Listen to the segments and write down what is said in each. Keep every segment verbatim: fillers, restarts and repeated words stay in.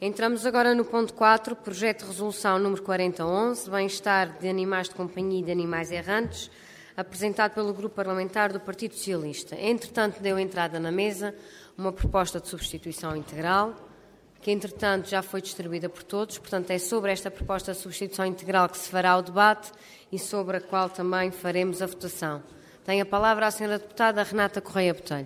Entramos agora no ponto quatro, projeto de resolução número quarenta e onze, bem-estar de animais de companhia e de animais errantes, apresentado pelo Grupo Parlamentar do Partido Socialista. Entretanto, deu entrada na mesa uma proposta de substituição integral, que entretanto já foi distribuída por todos, portanto é sobre esta proposta de substituição integral que se fará o debate e sobre a qual também faremos a votação. Tem a palavra a senhora deputada Renata Correia Botelho.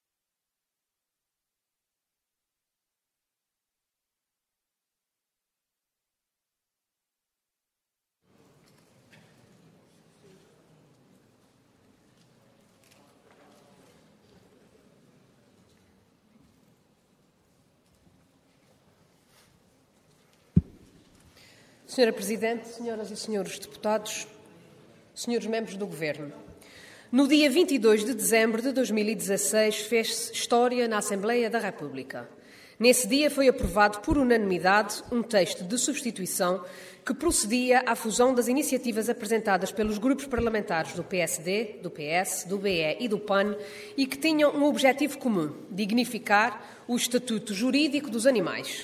Senhora Presidente, senhoras e senhores deputados, senhores membros do Governo, no dia vinte e dois de dezembro de dois mil e dezasseis fez-se história na Assembleia da República. Nesse dia foi aprovado por unanimidade um texto de substituição que procedia à fusão das iniciativas apresentadas pelos grupos parlamentares do P S D, do P S, do B E e do P A N e que tinham um objetivo comum: dignificar o estatuto jurídico dos animais.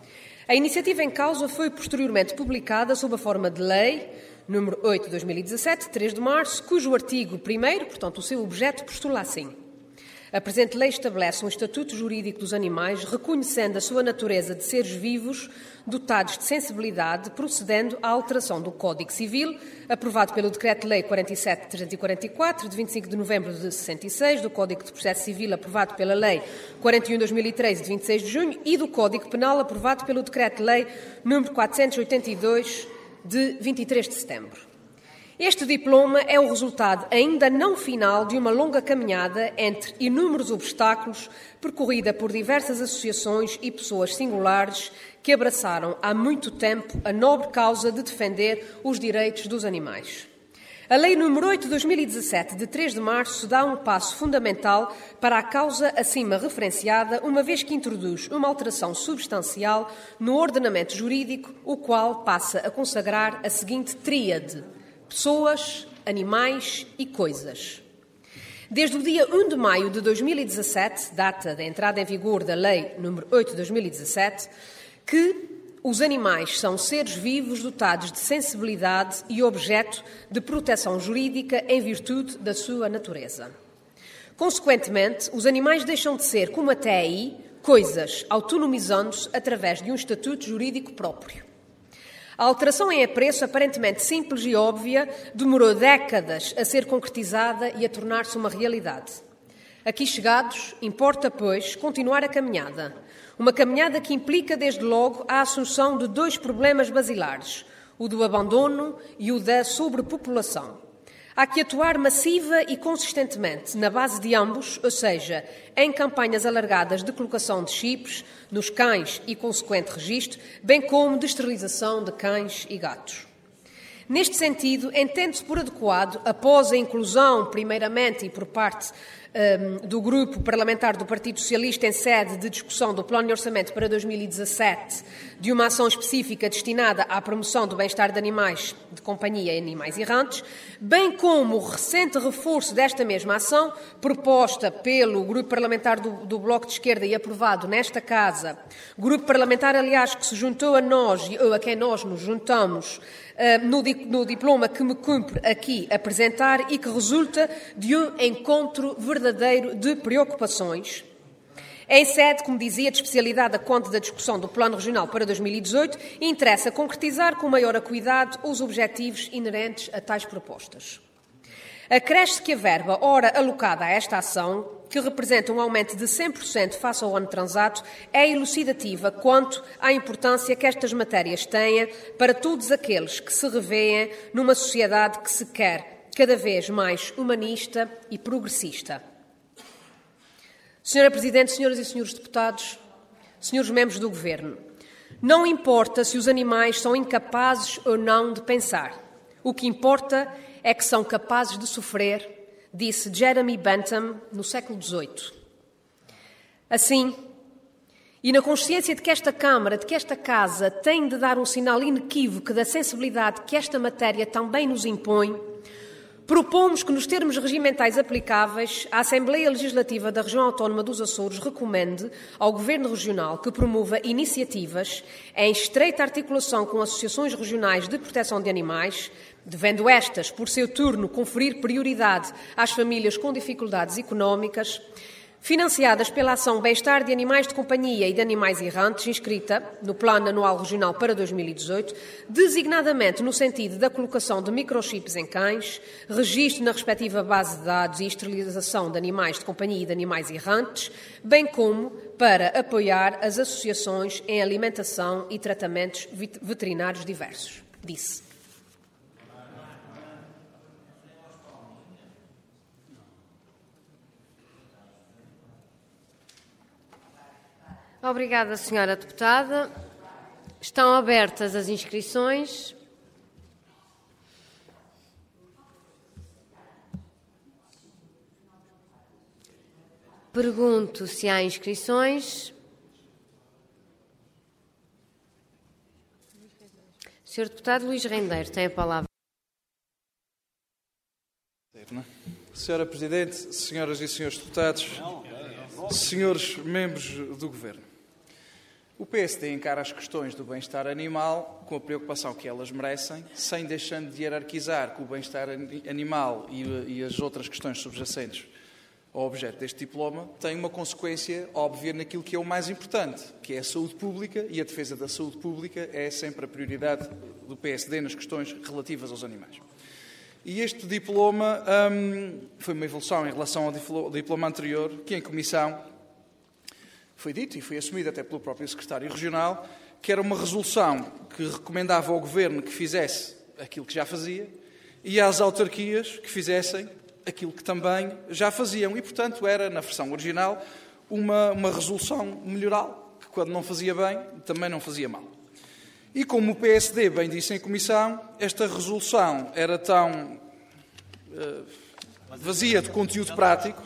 A iniciativa em causa foi posteriormente publicada sob a forma de lei número oito de dois mil e dezassete, três de março, cujo artigo primeiro, portanto o seu objeto, postula assim: a presente lei estabelece um estatuto jurídico dos animais, reconhecendo a sua natureza de seres vivos dotados de sensibilidade, procedendo à alteração do Código Civil, aprovado pelo Decreto-Lei quarenta e sete mil trezentos e quarenta e quatro, de vinte e cinco de novembro de sessenta e seis, do Código de Processo Civil, aprovado pela Lei quarenta e um de dois mil e treze, de vinte e seis de junho, e do Código Penal, aprovado pelo Decreto-Lei número quatrocentos e oitenta e dois, de vinte e três de setembro. Este diploma é o resultado ainda não final de uma longa caminhada entre inúmeros obstáculos percorrida por diversas associações e pessoas singulares que abraçaram há muito tempo a nobre causa de defender os direitos dos animais. A Lei número oito de dois mil e dezassete, de três de março, dá um passo fundamental para a causa acima referenciada, uma vez que introduz uma alteração substancial no ordenamento jurídico, o qual passa a consagrar a seguinte tríade: pessoas, animais e coisas. Desde o dia um de maio de dois mil e dezassete, data da entrada em vigor da Lei número oito de dois mil e dezassete, que os animais são seres vivos dotados de sensibilidade e objeto de proteção jurídica em virtude da sua natureza. Consequentemente, os animais deixam de ser, como até aí, coisas, autonomizando-se através de um estatuto jurídico próprio. A alteração em apreço, aparentemente simples e óbvia, demorou décadas a ser concretizada e a tornar-se uma realidade. Aqui chegados, importa, pois, continuar a caminhada. Uma caminhada que implica, desde logo, a assunção de dois problemas basilares: o do abandono e o da sobrepopulação. Há que atuar massiva e consistentemente na base de ambos, ou seja, em campanhas alargadas de colocação de chips nos cães e consequente registro, bem como de esterilização de cães e gatos. Neste sentido, entende-se por adequado, após a inclusão, primeiramente e por parte um, do Grupo Parlamentar do Partido Socialista em sede de discussão do Plano de Orçamento para dois mil e dezassete, de uma ação específica destinada à promoção do bem-estar de animais de companhia e animais errantes, bem como o recente reforço desta mesma ação, proposta pelo Grupo Parlamentar do, do Bloco de Esquerda e aprovado nesta Casa, grupo parlamentar, aliás, que se juntou a nós, ou a quem nós nos juntamos, uh, no, no diploma que me cumpre aqui apresentar e que resulta de um encontro verdadeiro de preocupações. Em sede, como dizia, de especialidade da conta da discussão do Plano Regional para dois mil e dezoito, interessa concretizar com maior acuidade os objetivos inerentes a tais propostas. Acresce que a verba ora alocada a esta ação, que representa um aumento de cem por cento face ao ano transato, é elucidativa quanto à importância que estas matérias têm para todos aqueles que se revêem numa sociedade que se quer cada vez mais humanista e progressista. Senhora Presidente, senhoras e senhores deputados, senhores membros do Governo, não importa se os animais são incapazes ou não de pensar. O que importa é que são capazes de sofrer, disse Jeremy Bentham no século dezoito. Assim, e na consciência de que esta Câmara, de que esta Casa tem de dar um sinal inequívoco da sensibilidade que esta matéria também nos impõe, propomos que, nos termos regimentais aplicáveis, a Assembleia Legislativa da Região Autónoma dos Açores recomende ao Governo Regional que promova iniciativas em estreita articulação com associações regionais de proteção de animais, devendo estas, por seu turno, conferir prioridade às famílias com dificuldades económicas, financiadas pela ação Bem-Estar de Animais de Companhia e de Animais Errantes, inscrita no Plano Anual Regional para dois mil e dezoito, designadamente no sentido da colocação de microchips em cães, registro na respectiva base de dados e esterilização de animais de companhia e de animais errantes, bem como para apoiar as associações em alimentação e tratamentos veterinários diversos. Disse. Obrigada, senhora deputada. Estão abertas as inscrições. Pergunto se há inscrições. senhor Deputado Luís Rendeiro tem a palavra. Senhora Presidente, senhoras e senhores deputados, senhores membros do Governo. O P S D encara as questões do bem-estar animal com a preocupação que elas merecem, sem deixando de hierarquizar que o bem-estar animal e, e as outras questões subjacentes ao objeto deste diploma têm uma consequência óbvia naquilo que é o mais importante, que é a saúde pública, e a defesa da saúde pública é sempre a prioridade do P S D nas questões relativas aos animais. E este diploma hum, foi uma evolução em relação ao diploma anterior, que em comissão foi dito e foi assumido até pelo próprio secretário regional, que era uma resolução que recomendava ao Governo que fizesse aquilo que já fazia e às autarquias que fizessem aquilo que também já faziam. E, portanto, era, na versão original, uma, uma resolução melhoral, que quando não fazia bem, também não fazia mal. E como o P S D bem disse em comissão, esta resolução era tão uh, vazia de conteúdo prático.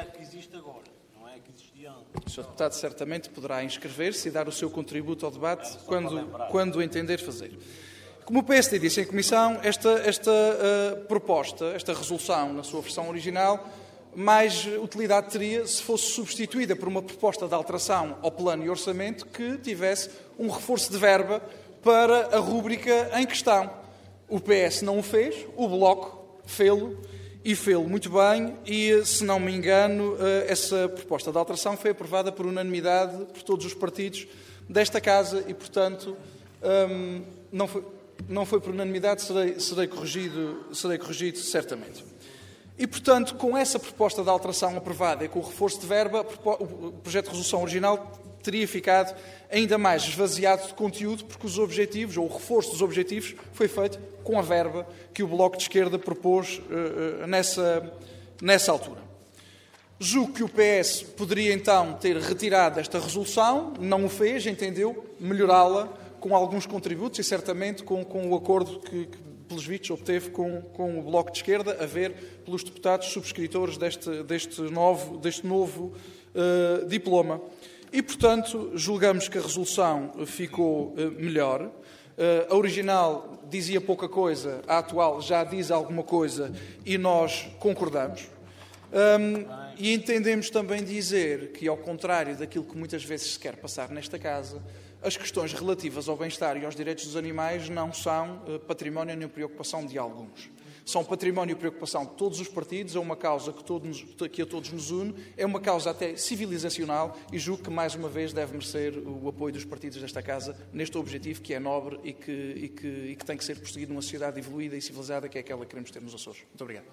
O senhor Deputado certamente poderá inscrever-se e dar o seu contributo ao debate quando, quando entender fazer. Como o P S D disse em comissão, esta, esta uh, proposta, esta resolução, na sua versão original, mais utilidade teria se fosse substituída por uma proposta de alteração ao plano e orçamento que tivesse um reforço de verba para a rúbrica em questão. O P S não o fez, o Bloco fê-lo e fê-lo muito bem e, se não me engano, essa proposta de alteração foi aprovada por unanimidade por todos os partidos desta Casa e, portanto, não foi, não foi por unanimidade, serei, serei, corrigido, serei corrigido certamente. E, portanto, com essa proposta de alteração aprovada e com o reforço de verba, o projeto de resolução original teria ficado ainda mais esvaziado de conteúdo, porque os objetivos, ou o reforço dos objetivos, foi feito com a verba que o Bloco de Esquerda propôs uh, nessa, nessa altura. Julgo que o P S poderia, então, ter retirado esta resolução, não o fez, entendeu melhorá-la com alguns contributos e, certamente, com, com o acordo que, que, pelos vistos, obteve com, com o Bloco de Esquerda, a ver pelos deputados subscritores deste, deste novo, deste novo uh, diploma. E, portanto, julgamos que a resolução ficou uh, melhor. Uh, a original dizia pouca coisa, a atual já diz alguma coisa e nós concordamos. Um, e entendemos também dizer que, ao contrário daquilo que muitas vezes se quer passar nesta Casa, as questões relativas ao bem-estar e aos direitos dos animais não são uh, património nem preocupação de alguns. São património e preocupação de todos os partidos, é uma causa que, todos, que a todos nos une, é uma causa até civilizacional e julgo que, mais uma vez, deve merecer o apoio dos partidos desta Casa neste objetivo que é nobre e que, e que, e que tem que ser perseguido numa sociedade evoluída e civilizada que é aquela que queremos ter nos Açores. Muito obrigado.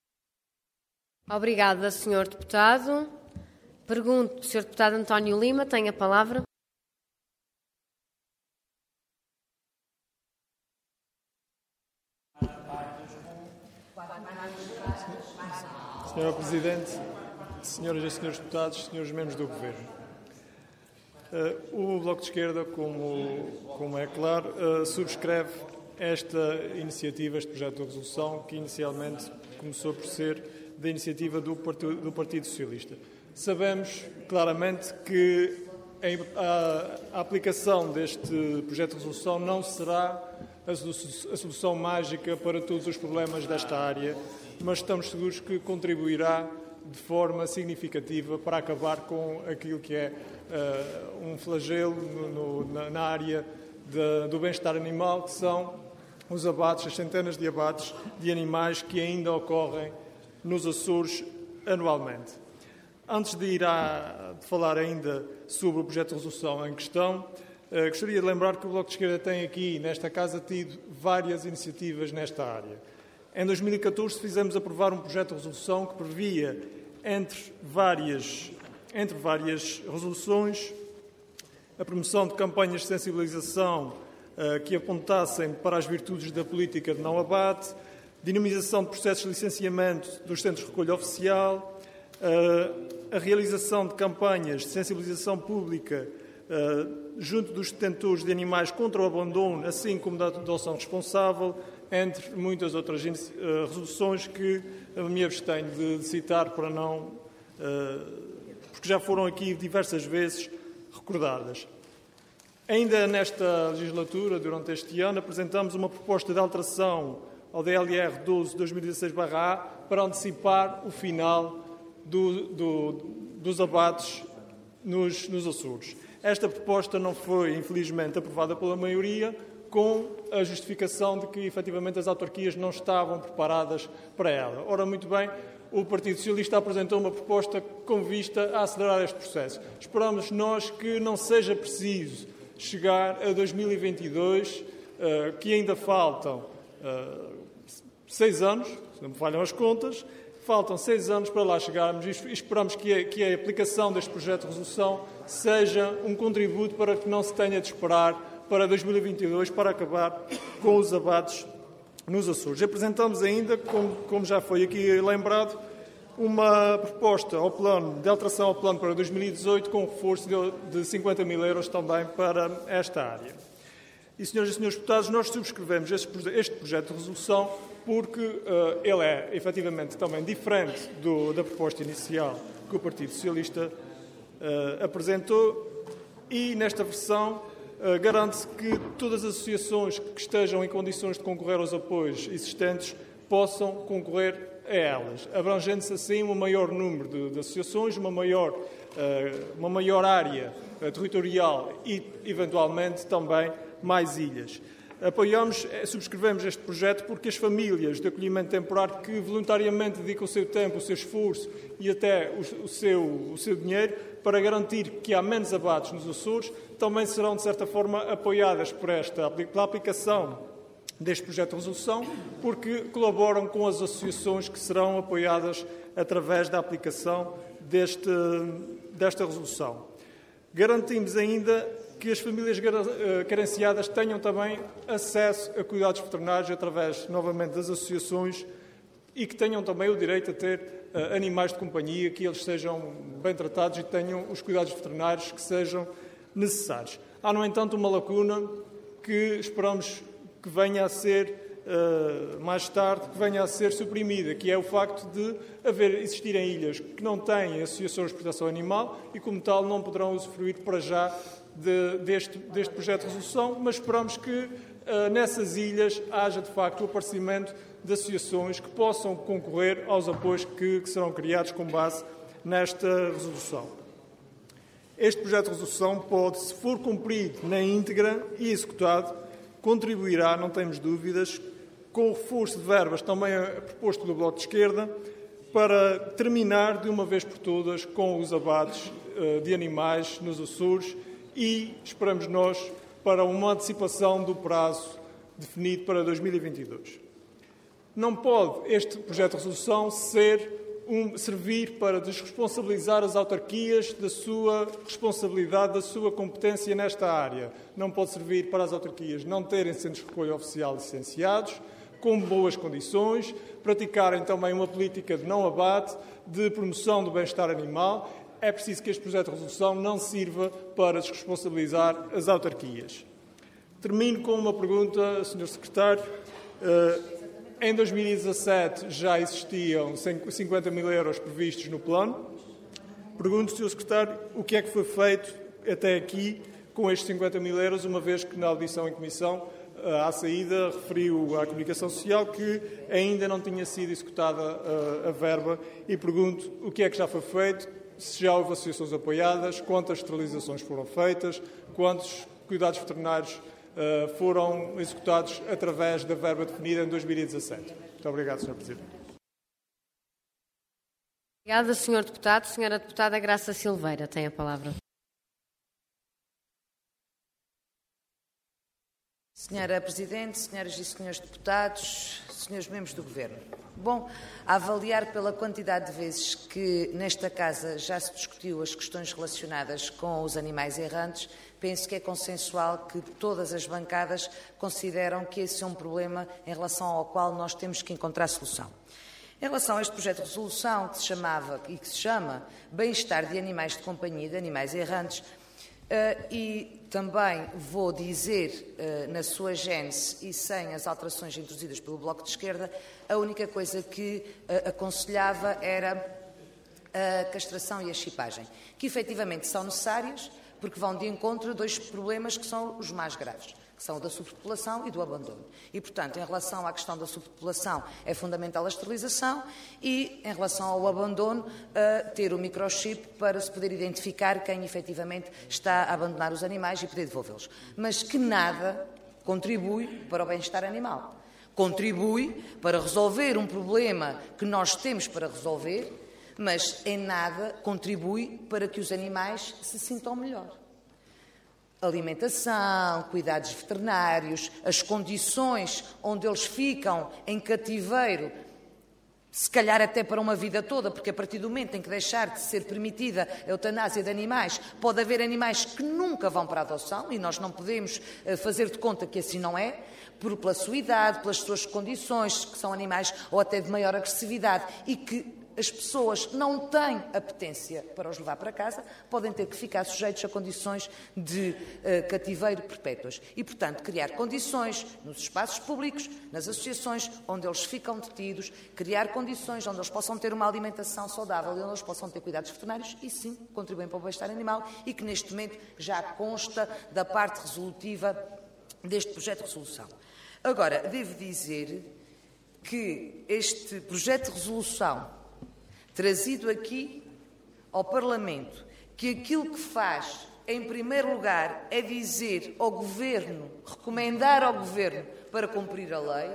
Obrigada, senhor Deputado. Pergunto, senhor Deputado António Lima, tem a palavra. Senhora Presidente, senhoras e senhores deputados, senhores membros do Governo. O Bloco de Esquerda, como, como é claro, subscreve esta iniciativa, este projeto de resolução, que inicialmente começou por ser da iniciativa do Partido, do Partido Socialista. Sabemos claramente que a, a aplicação deste projeto de resolução não será a solução mágica para todos os problemas desta área mas estamos seguros que contribuirá de forma significativa para acabar com aquilo que é uh, um flagelo no, no, na, na área de, do bem-estar animal, que são os abates, as centenas de abates de animais que ainda ocorrem nos Açores anualmente. Antes de ir a de falar ainda sobre o projeto de resolução em questão, uh, gostaria de lembrar que o Bloco de Esquerda tem aqui, nesta Casa, tido várias iniciativas nesta área. Em dois mil e catorze fizemos aprovar um projeto de resolução que previa, entre várias, entre várias resoluções, a promoção de campanhas de sensibilização uh, que apontassem para as virtudes da política de não abate, dinamização de processos de licenciamento dos centros de recolha oficial, uh, a realização de campanhas de sensibilização pública uh, junto dos detentores de animais contra o abandono, assim como da adoção responsável, entre muitas outras uh, resoluções que uh, me abstenho de, de citar para não... Uh, porque já foram aqui diversas vezes recordadas. Ainda nesta legislatura, durante este ano, apresentamos uma proposta de alteração ao D L R doze dois mil e dezasseis barra A para antecipar o final do, do, dos abates nos, nos Açores. Esta proposta não foi, infelizmente, aprovada pela maioria, com a justificação de que, efetivamente, as autarquias não estavam preparadas para ela. Ora, muito bem, o Partido Socialista apresentou uma proposta com vista a acelerar este processo. Esperamos nós que não seja preciso chegar a dois mil e vinte e dois, uh, que ainda faltam uh, seis anos, se não me falham as contas, faltam seis anos para lá chegarmos e esperamos que a, que a aplicação deste projeto de resolução seja um contributo para que não se tenha de esperar para dois mil e vinte e dois, para acabar com os abates nos Açores. Apresentamos ainda, como, como já foi aqui lembrado, uma proposta ao plano, de alteração ao plano para dois mil e dezoito, com reforço de, de cinquenta mil euros também para esta área. E, senhoras e senhores deputados, nós subscrevemos este, este projeto de resolução porque uh, ele é, efetivamente, também diferente do, da proposta inicial que o Partido Socialista uh, apresentou e, nesta versão, Uh, garante-se que todas as associações que estejam em condições de concorrer aos apoios existentes possam concorrer a elas, abrangendo-se assim um maior número de, de associações, uma maior, uh, uma maior área uh, territorial e, eventualmente, também mais ilhas. Apoiamos, subscrevemos este projeto porque as famílias de acolhimento temporário que voluntariamente dedicam o seu tempo, o seu esforço e até o, o, seu, o seu dinheiro para garantir que há menos abates nos Açores, também serão, de certa forma, apoiadas por esta, pela aplicação deste projeto de resolução, porque colaboram com as associações que serão apoiadas através da aplicação deste, desta resolução. Garantimos ainda que as famílias carenciadas tenham também acesso a cuidados veterinários através, novamente, das associações e que tenham também o direito a ter uh, animais de companhia, que eles sejam bem tratados e tenham os cuidados veterinários que sejam necessários. Há, no entanto, uma lacuna que esperamos que venha a ser, uh, mais tarde, que venha a ser suprimida, que é o facto de haver, existirem ilhas que não têm associações de proteção animal e, como tal, não poderão usufruir para já de, deste, deste projeto de resolução, mas esperamos que uh, nessas ilhas haja, de facto, o aparecimento de associações que possam concorrer aos apoios que, que serão criados com base nesta resolução. Este projeto de resolução pode, se for cumprido na íntegra e executado, contribuirá, não temos dúvidas, com o reforço de verbas também proposto do Bloco de Esquerda, para terminar de uma vez por todas com os abates uh, de animais nos Açores e, esperamos nós, para uma antecipação do prazo definido para dois mil e vinte e dois. Não pode este projeto de resolução ser um, servir para desresponsabilizar as autarquias da sua responsabilidade, da sua competência nesta área. Não pode servir para as autarquias não terem centros de recolha oficial licenciados, com boas condições, praticarem também uma política de não abate, de promoção do bem-estar animal. É preciso que este projeto de resolução não sirva para desresponsabilizar as autarquias. Termino com uma pergunta, senhor Secretário. Uh, Em dois mil e dezassete já existiam cinquenta mil euros previstos no plano. Pergunto, senhor Secretário, o que é que foi feito até aqui com estes cinquenta mil euros, uma vez que na audição em comissão à saída, referiu à comunicação social que ainda não tinha sido executada a, a verba e pergunto o que é que já foi feito, se já houve associações apoiadas, quantas esterilizações foram feitas, quantos cuidados veterinários uh, foram executados através da verba definida em dois mil e dezassete. Muito obrigado, senhor Presidente. Obrigada, senhor Deputado. Senhora Deputada Graça Silveira tem a palavra. Senhora Presidente, senhoras e senhores deputados, senhores membros do Governo. Bom, a avaliar pela quantidade de vezes que nesta Casa já se discutiu as questões relacionadas com os animais errantes, penso que é consensual que todas as bancadas consideram que esse é um problema em relação ao qual nós temos que encontrar solução. Em relação a este projeto de resolução que se chamava e que se chama Bem-estar de animais de companhia e de animais errantes, Uh, e também vou dizer, uh, na sua gênese e sem as alterações introduzidas pelo Bloco de Esquerda, a única coisa que uh, aconselhava era a castração e a chipagem, que efetivamente são necessárias porque vão de encontro a dois problemas que são os mais graves, que são o da superpopulação e do abandono. E, portanto, em relação à questão da superpopulação, é fundamental a esterilização e, em relação ao abandono, uh, ter o microchip para se poder identificar quem efetivamente está a abandonar os animais e poder devolvê-los. Mas que nada contribui para o bem-estar animal. Contribui para resolver um problema que nós temos para resolver, mas em nada contribui para que os animais se sintam melhor. Alimentação, cuidados veterinários, as condições onde eles ficam em cativeiro, se calhar até para uma vida toda, porque a partir do momento em que deixar de ser permitida a eutanásia de animais, pode haver animais que nunca vão para a adoção e nós não podemos fazer de conta que assim não é, por, pela sua idade, pelas suas condições, que são animais ou até de maior agressividade e que as pessoas não têm apetência para os levar para casa, podem ter que ficar sujeitos a condições de uh, cativeiro perpétuas. E, portanto, criar condições nos espaços públicos, nas associações onde eles ficam detidos, criar condições onde eles possam ter uma alimentação saudável e onde eles possam ter cuidados veterinários e, sim, contribuem para o bem-estar animal e que, neste momento, já consta da parte resolutiva deste projeto de resolução. Agora, devo dizer que este projeto de resolução trazido aqui ao Parlamento, que aquilo que faz, em primeiro lugar, é dizer ao Governo, recomendar ao Governo para cumprir a lei,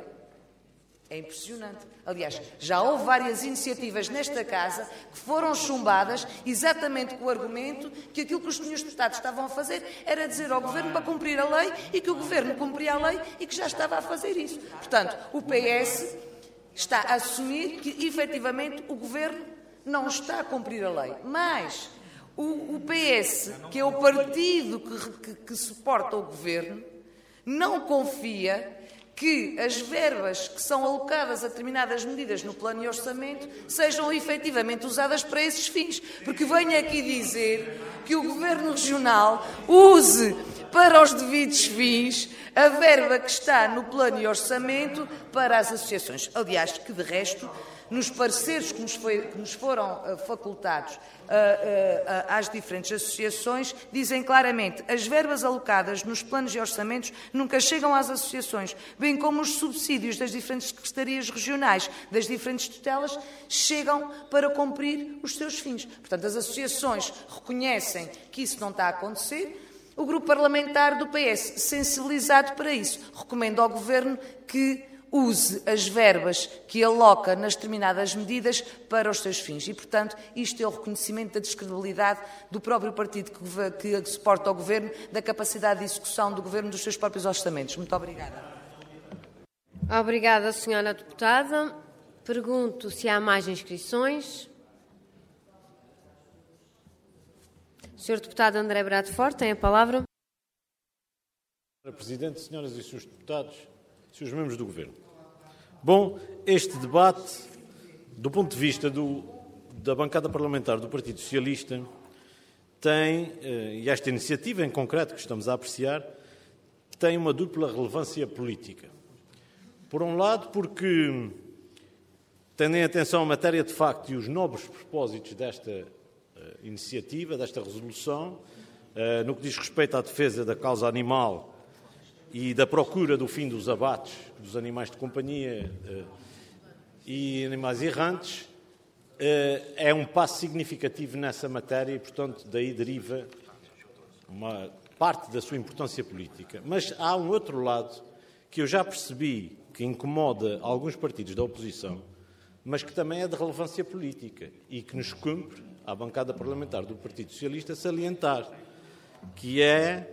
é impressionante. Aliás, já houve várias iniciativas nesta Casa que foram chumbadas exatamente com o argumento que aquilo que os senhores deputados estavam a fazer era dizer ao Governo para cumprir a lei e que o Governo cumpria a lei e que já estava a fazer isso. Portanto, o P S está a assumir que, efetivamente, o Governo não está a cumprir a lei. Mas o, o P S, que é o partido que, que, que suporta o Governo, não confia que as verbas que são alocadas a determinadas medidas no plano de orçamento sejam efetivamente usadas para esses fins. Porque venho aqui dizer que o Governo Regional use para os devidos fins a verba que está no plano de orçamento para as associações. Aliás, que de resto, nos pareceres que nos, foi, que nos foram uh, facultados uh, uh, uh, às diferentes associações, dizem claramente que as verbas alocadas nos planos de orçamentos nunca chegam às associações, bem como os subsídios das diferentes secretarias regionais, das diferentes tutelas, chegam para cumprir os seus fins. Portanto, as associações reconhecem que isso não está a acontecer. O Grupo Parlamentar do P S, sensibilizado para isso, recomenda ao Governo que use as verbas que aloca nas determinadas medidas para os seus fins. E, portanto, isto é o reconhecimento da descredibilidade do próprio partido que, que suporta o Governo, da capacidade de execução do Governo dos seus próprios orçamentos. Muito obrigada. Obrigada, senhora deputada. Pergunto se há mais inscrições. senhor Deputado André Bradford tem a palavra. Senhora Presidente, senhoras e senhores deputados, senhores membros do Governo. Bom, este debate, do ponto de vista do, da bancada parlamentar do Partido Socialista, tem, e esta iniciativa em concreto que estamos a apreciar, tem uma dupla relevância política. Por um lado, porque, tendo em atenção a matéria de facto e os nobres propósitos desta iniciativa, desta resolução, no que diz respeito à defesa da causa animal e da procura do fim dos abates dos animais de companhia e animais errantes, é um passo significativo nessa matéria e, portanto, daí deriva uma parte da sua importância política. Mas há um outro lado que eu já percebi que incomoda alguns partidos da oposição, mas que também é de relevância política e que nos cumpre, à bancada parlamentar do Partido Socialista, salientar, que é,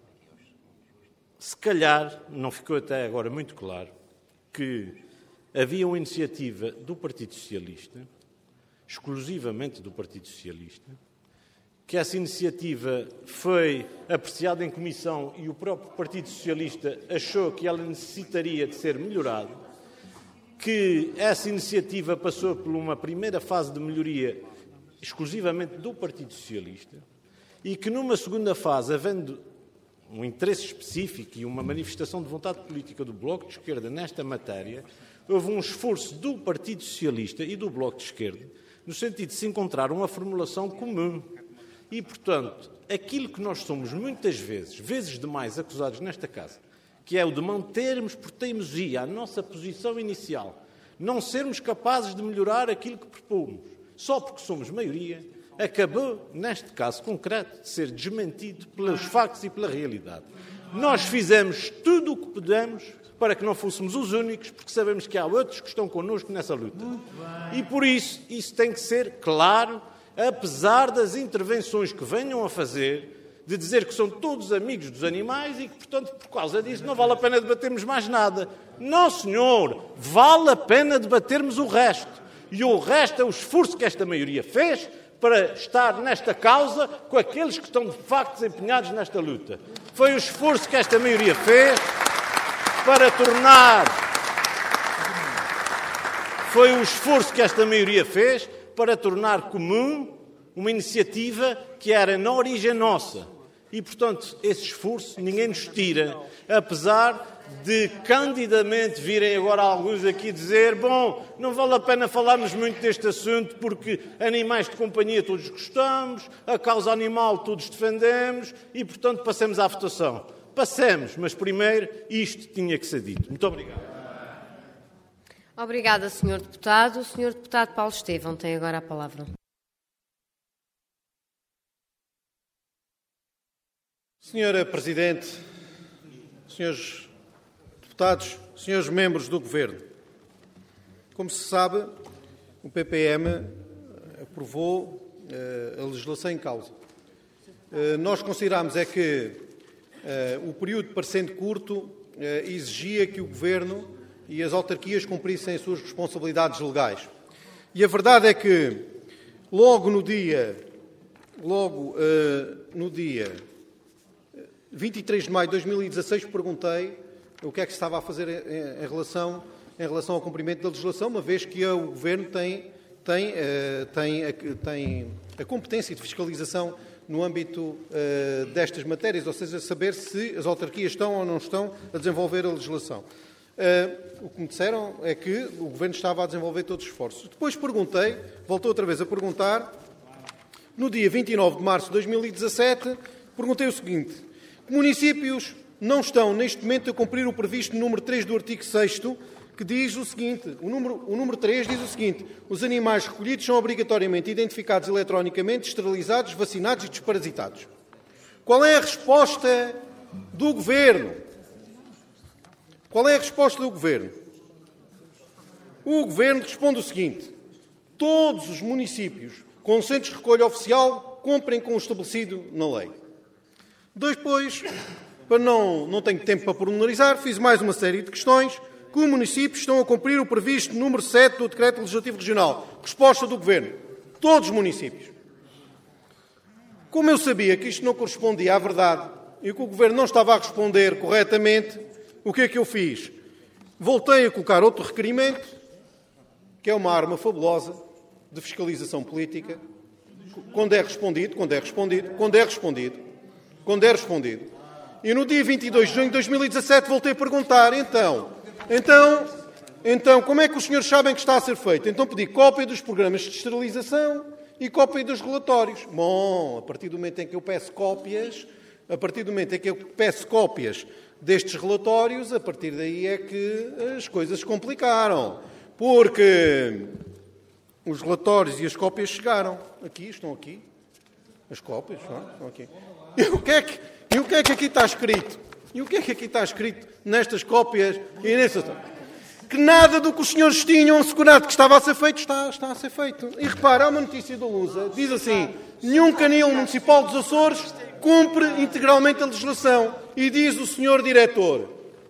se calhar, não ficou até agora muito claro, que havia uma iniciativa do Partido Socialista, exclusivamente do Partido Socialista, que essa iniciativa foi apreciada em comissão e o próprio Partido Socialista achou que ela necessitaria de ser melhorada, que essa iniciativa passou por uma primeira fase de melhoria exclusivamente do Partido Socialista e que numa segunda fase, havendo um interesse específico e uma manifestação de vontade política do Bloco de Esquerda nesta matéria, houve um esforço do Partido Socialista e do Bloco de Esquerda no sentido de se encontrar uma formulação comum. E, portanto, aquilo que nós somos muitas vezes, vezes demais, acusados nesta casa, que é o de mantermos por teimosia a nossa posição inicial, não sermos capazes de melhorar aquilo que propomos, só porque somos maioria, acabou, neste caso concreto, de ser desmentido pelos factos e pela realidade. Nós fizemos tudo o que pudemos para que não fôssemos os únicos, porque sabemos que há outros que estão connosco nessa luta. E, por isso, isso tem que ser claro, apesar das intervenções que venham a fazer, de dizer que são todos amigos dos animais e que, portanto, por causa disso não vale a pena debatermos mais nada. Não, senhor, vale a pena debatermos o resto. E o resto é o esforço que esta maioria fez para estar nesta causa com aqueles que estão, de facto, empenhados nesta luta. Foi o esforço que esta maioria fez para tornar... Foi o esforço que esta maioria fez para tornar comum uma iniciativa que era na origem nossa. E, portanto, esse esforço ninguém nos tira, apesar de candidamente virem agora alguns aqui dizer bom, não vale a pena falarmos muito deste assunto porque animais de companhia todos gostamos, a causa animal todos defendemos e, portanto, passemos à votação. Passemos, mas primeiro isto tinha que ser dito. Muito obrigado. Obrigada, senhor Deputado. O senhor Deputado Paulo Estevão tem agora a palavra. Senhora Presidente, senhores deputados, senhores membros do Governo, como se sabe, o P P M aprovou uh, a legislação em causa. Uh, nós consideramos é que uh, o período, parecendo curto, uh, exigia que o Governo e as autarquias cumprissem as suas responsabilidades legais. E a verdade é que, logo no dia, logo, uh, no dia vinte e três de maio de dois mil e dezasseis, perguntei o que é que se estava a fazer em, em, relação, em relação ao cumprimento da legislação, uma vez que o Governo tem, tem, uh, tem, a, tem a competência de fiscalização no âmbito uh, destas matérias, ou seja, saber se as autarquias estão ou não estão a desenvolver a legislação. Uh, o que me disseram é que o Governo estava a desenvolver todos os esforços. Depois perguntei, voltou outra vez a perguntar, no dia vinte e nove de março de dois mil e dezassete, perguntei o seguinte: que municípios não estão neste momento a cumprir o previsto no número três do artigo sexto, que diz o seguinte, o número, o número três diz o seguinte: os animais recolhidos são obrigatoriamente identificados eletronicamente, esterilizados, vacinados e desparasitados. Qual é a resposta do Governo? Qual é a resposta do Governo? O Governo responde o seguinte: todos os municípios com centros de recolha oficial cumprem com o estabelecido na lei. Depois, para não, não tenho tempo para pormenorizar, fiz mais uma série de questões que os municípios estão a cumprir o previsto número sete do Decreto Legislativo Regional. Resposta do Governo: todos os municípios. Como eu sabia que isto não correspondia à verdade e que o Governo não estava a responder corretamente, o que é que eu fiz? Voltei a colocar outro requerimento, que é uma arma fabulosa de fiscalização política, quando é respondido, quando é respondido, quando é respondido, quando é respondido. E no dia vinte e dois de junho de dois mil e dezassete voltei a perguntar, então, então, então, como é que os senhores sabem que está a ser feito? Então pedi cópia dos programas de esterilização e cópia dos relatórios. Bom, a partir do momento em que eu peço cópias, a partir do momento em que eu peço cópias destes relatórios, a partir daí é que as coisas se complicaram. Porque os relatórios e as cópias chegaram. Aqui, estão aqui. As cópias, não é? Estão aqui. E o que é que, e o que é que aqui está escrito? E o que é que aqui está escrito nestas cópias e nessas... Que nada do que os senhores tinham assegurado que estava a ser feito, está, está a ser feito. E repara, há uma notícia do Lusa, diz assim, nenhum canil municipal dos Açores cumpre integralmente a legislação. E diz o senhor diretor,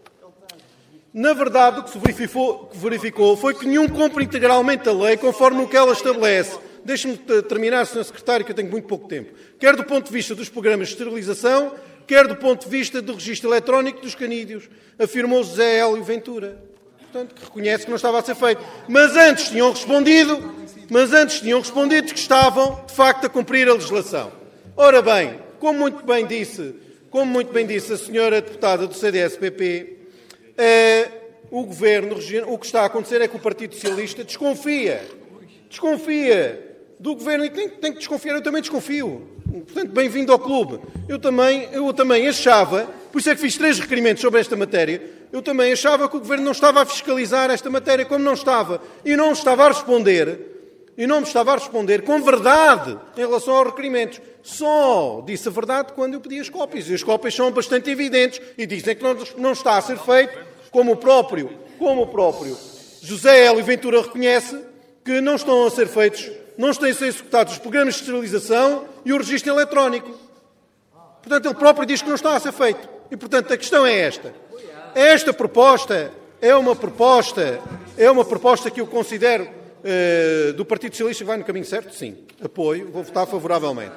na verdade o que se verificou, que verificou foi que nenhum cumpre integralmente a lei conforme o que ela estabelece. Deixe-me terminar, senhor secretário, que eu tenho muito pouco tempo. Quer do ponto de vista dos programas de esterilização, quer do ponto de vista do registro eletrónico dos canídeos, afirmou José Hélio Ventura. Portanto, que reconhece que não estava a ser feito. Mas antes tinham respondido, mas antes tinham respondido que estavam, de facto, a cumprir a legislação. Ora bem, como muito bem disse, como muito bem disse a senhora deputada do C D S P P, eh, o Governo, o que está a acontecer é que o Partido Socialista desconfia, desconfia do Governo e tem, tem que desconfiar, eu também desconfio. Portanto, bem-vindo ao clube. Eu também, eu também achava, por isso é que fiz três requerimentos sobre esta matéria, eu também achava que o Governo não estava a fiscalizar esta matéria como não estava. E não estava a responder, e não me estava a responder com verdade em relação aos requerimentos. Só disse a verdade quando eu pedi as cópias. E as cópias são bastante evidentes e dizem que não, não está a ser feito, como o próprio, como o próprio José Hélio Ventura reconhece, que não estão a ser feitos, não estão a ser executados os programas de esterilização e o registro eletrónico. Portanto, ele próprio diz que não está a ser feito. E, portanto, a questão é esta. Esta proposta é uma proposta, é uma proposta que eu considero eh, do Partido Socialista que vai no caminho certo? Sim. Apoio, vou votar favoravelmente.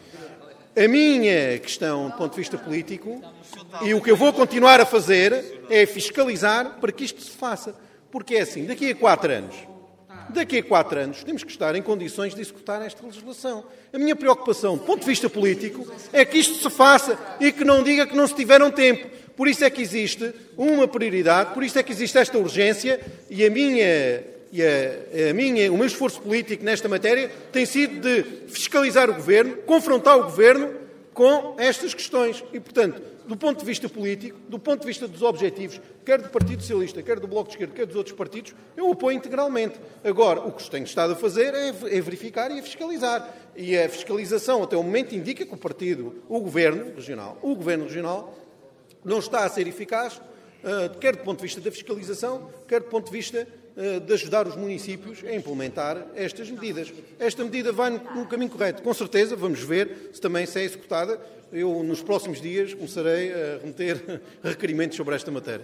A minha questão, do ponto de vista político, e o que eu vou continuar a fazer, é fiscalizar para que isto se faça. Porque é assim, daqui a quatro anos, daqui a quatro anos, temos que estar em condições de executar esta legislação. A minha preocupação, do ponto de vista político, é que isto se faça e que não diga que não se tiveram tempo. Por isso é que existe uma prioridade, por isso é que existe esta urgência e, a minha, e a, a minha, o meu esforço político nesta matéria tem sido de fiscalizar o Governo, confrontar o Governo com estas questões. E, portanto, do ponto de vista político, do ponto de vista dos objetivos, quer do Partido Socialista, quer do Bloco de Esquerda, quer dos outros partidos, eu apoio integralmente. Agora, o que tenho estado a fazer é, é verificar e a fiscalizar. E a fiscalização, até o momento, indica que o partido, o Governo Regional, o Governo Regional, não está a ser eficaz, quer do ponto de vista da fiscalização, quer do ponto de vista de ajudar os municípios a implementar estas medidas. Esta medida vai no caminho correto. Com certeza, vamos ver se também se é executada. Eu, nos próximos dias, começarei a remeter requerimentos sobre esta matéria.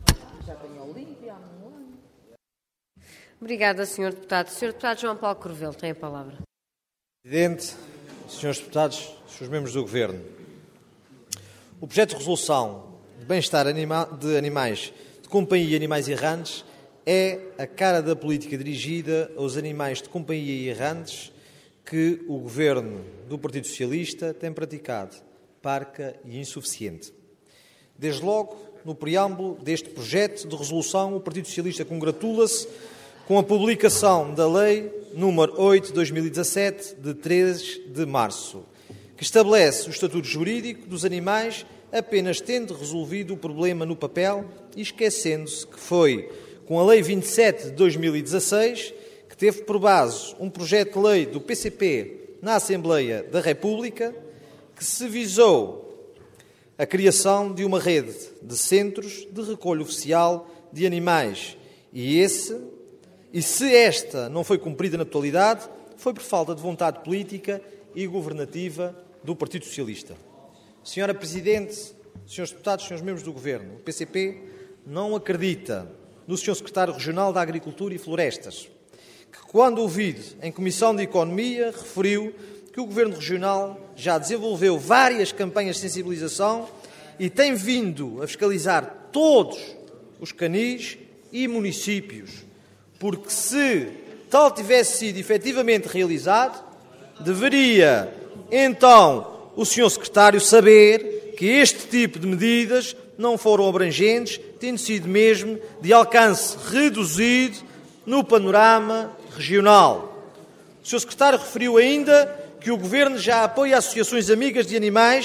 Obrigada, senhor Deputado. senhor Deputado João Paulo Corvelo tem a palavra. Presidente, senhores Deputados, senhores membros do Governo, o projeto de resolução de bem-estar de animais de companhia e animais errantes é a cara da política dirigida aos animais de companhia e errantes que o Governo do Partido Socialista tem praticado, parca e insuficiente. Desde logo, no preâmbulo deste projeto de resolução, o Partido Socialista congratula-se com a publicação da Lei número oito de dois mil e dezassete, de três de março, que estabelece o estatuto jurídico dos animais apenas tendo resolvido o problema no papel e esquecendo-se que foi com a Lei vinte e sete de dois mil e dezasseis que teve por base um projeto de lei do P C P na Assembleia da República que se visou a criação de uma rede de centros de recolha oficial de animais e, esse, e se esta não foi cumprida na totalidade, foi por falta de vontade política e governativa do Partido Socialista. Senhora Presidente, senhores Deputados, senhores membros do Governo, o P C P não acredita no senhor Secretário Regional da Agricultura e Florestas, que, quando ouvido em Comissão de Economia, referiu que o Governo Regional já desenvolveu várias campanhas de sensibilização e tem vindo a fiscalizar todos os canis e municípios, porque se tal tivesse sido efetivamente realizado, deveria, então, o senhor Secretário saber que este tipo de medidas não foram abrangentes, tendo sido mesmo de alcance reduzido no panorama regional. O senhor Secretário referiu ainda que o Governo já apoia associações amigas de animais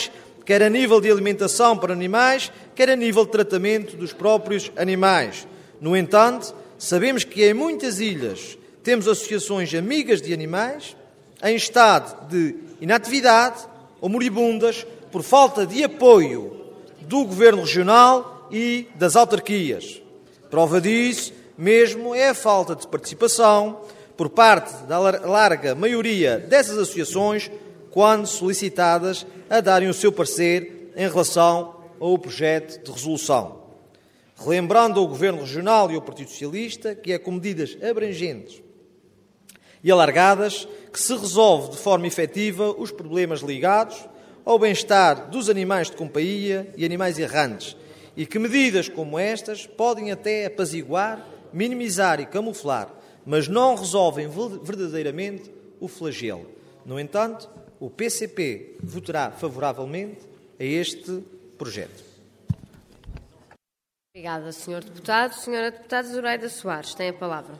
quer a nível de alimentação para animais, quer a nível de tratamento dos próprios animais. No entanto, sabemos que em muitas ilhas temos associações amigas de animais em estado de inatividade ou moribundas por falta de apoio do Governo Regional e das autarquias. Prova disso mesmo é a falta de participação por parte da larga maioria dessas associações quando solicitadas a darem o seu parecer em relação ao projeto de resolução. Relembrando ao Governo Regional e ao Partido Socialista que é com medidas abrangentes e alargadas que se resolve de forma efetiva os problemas ligados ao bem-estar dos animais de companhia e animais errantes e que medidas como estas podem até apaziguar, minimizar e camuflar, mas não resolvem verdadeiramente o flagelo. No entanto, o P C P votará favoravelmente a este projeto. Obrigada, senhor Deputado. Senhora Deputada Zoraida Soares, tem a palavra.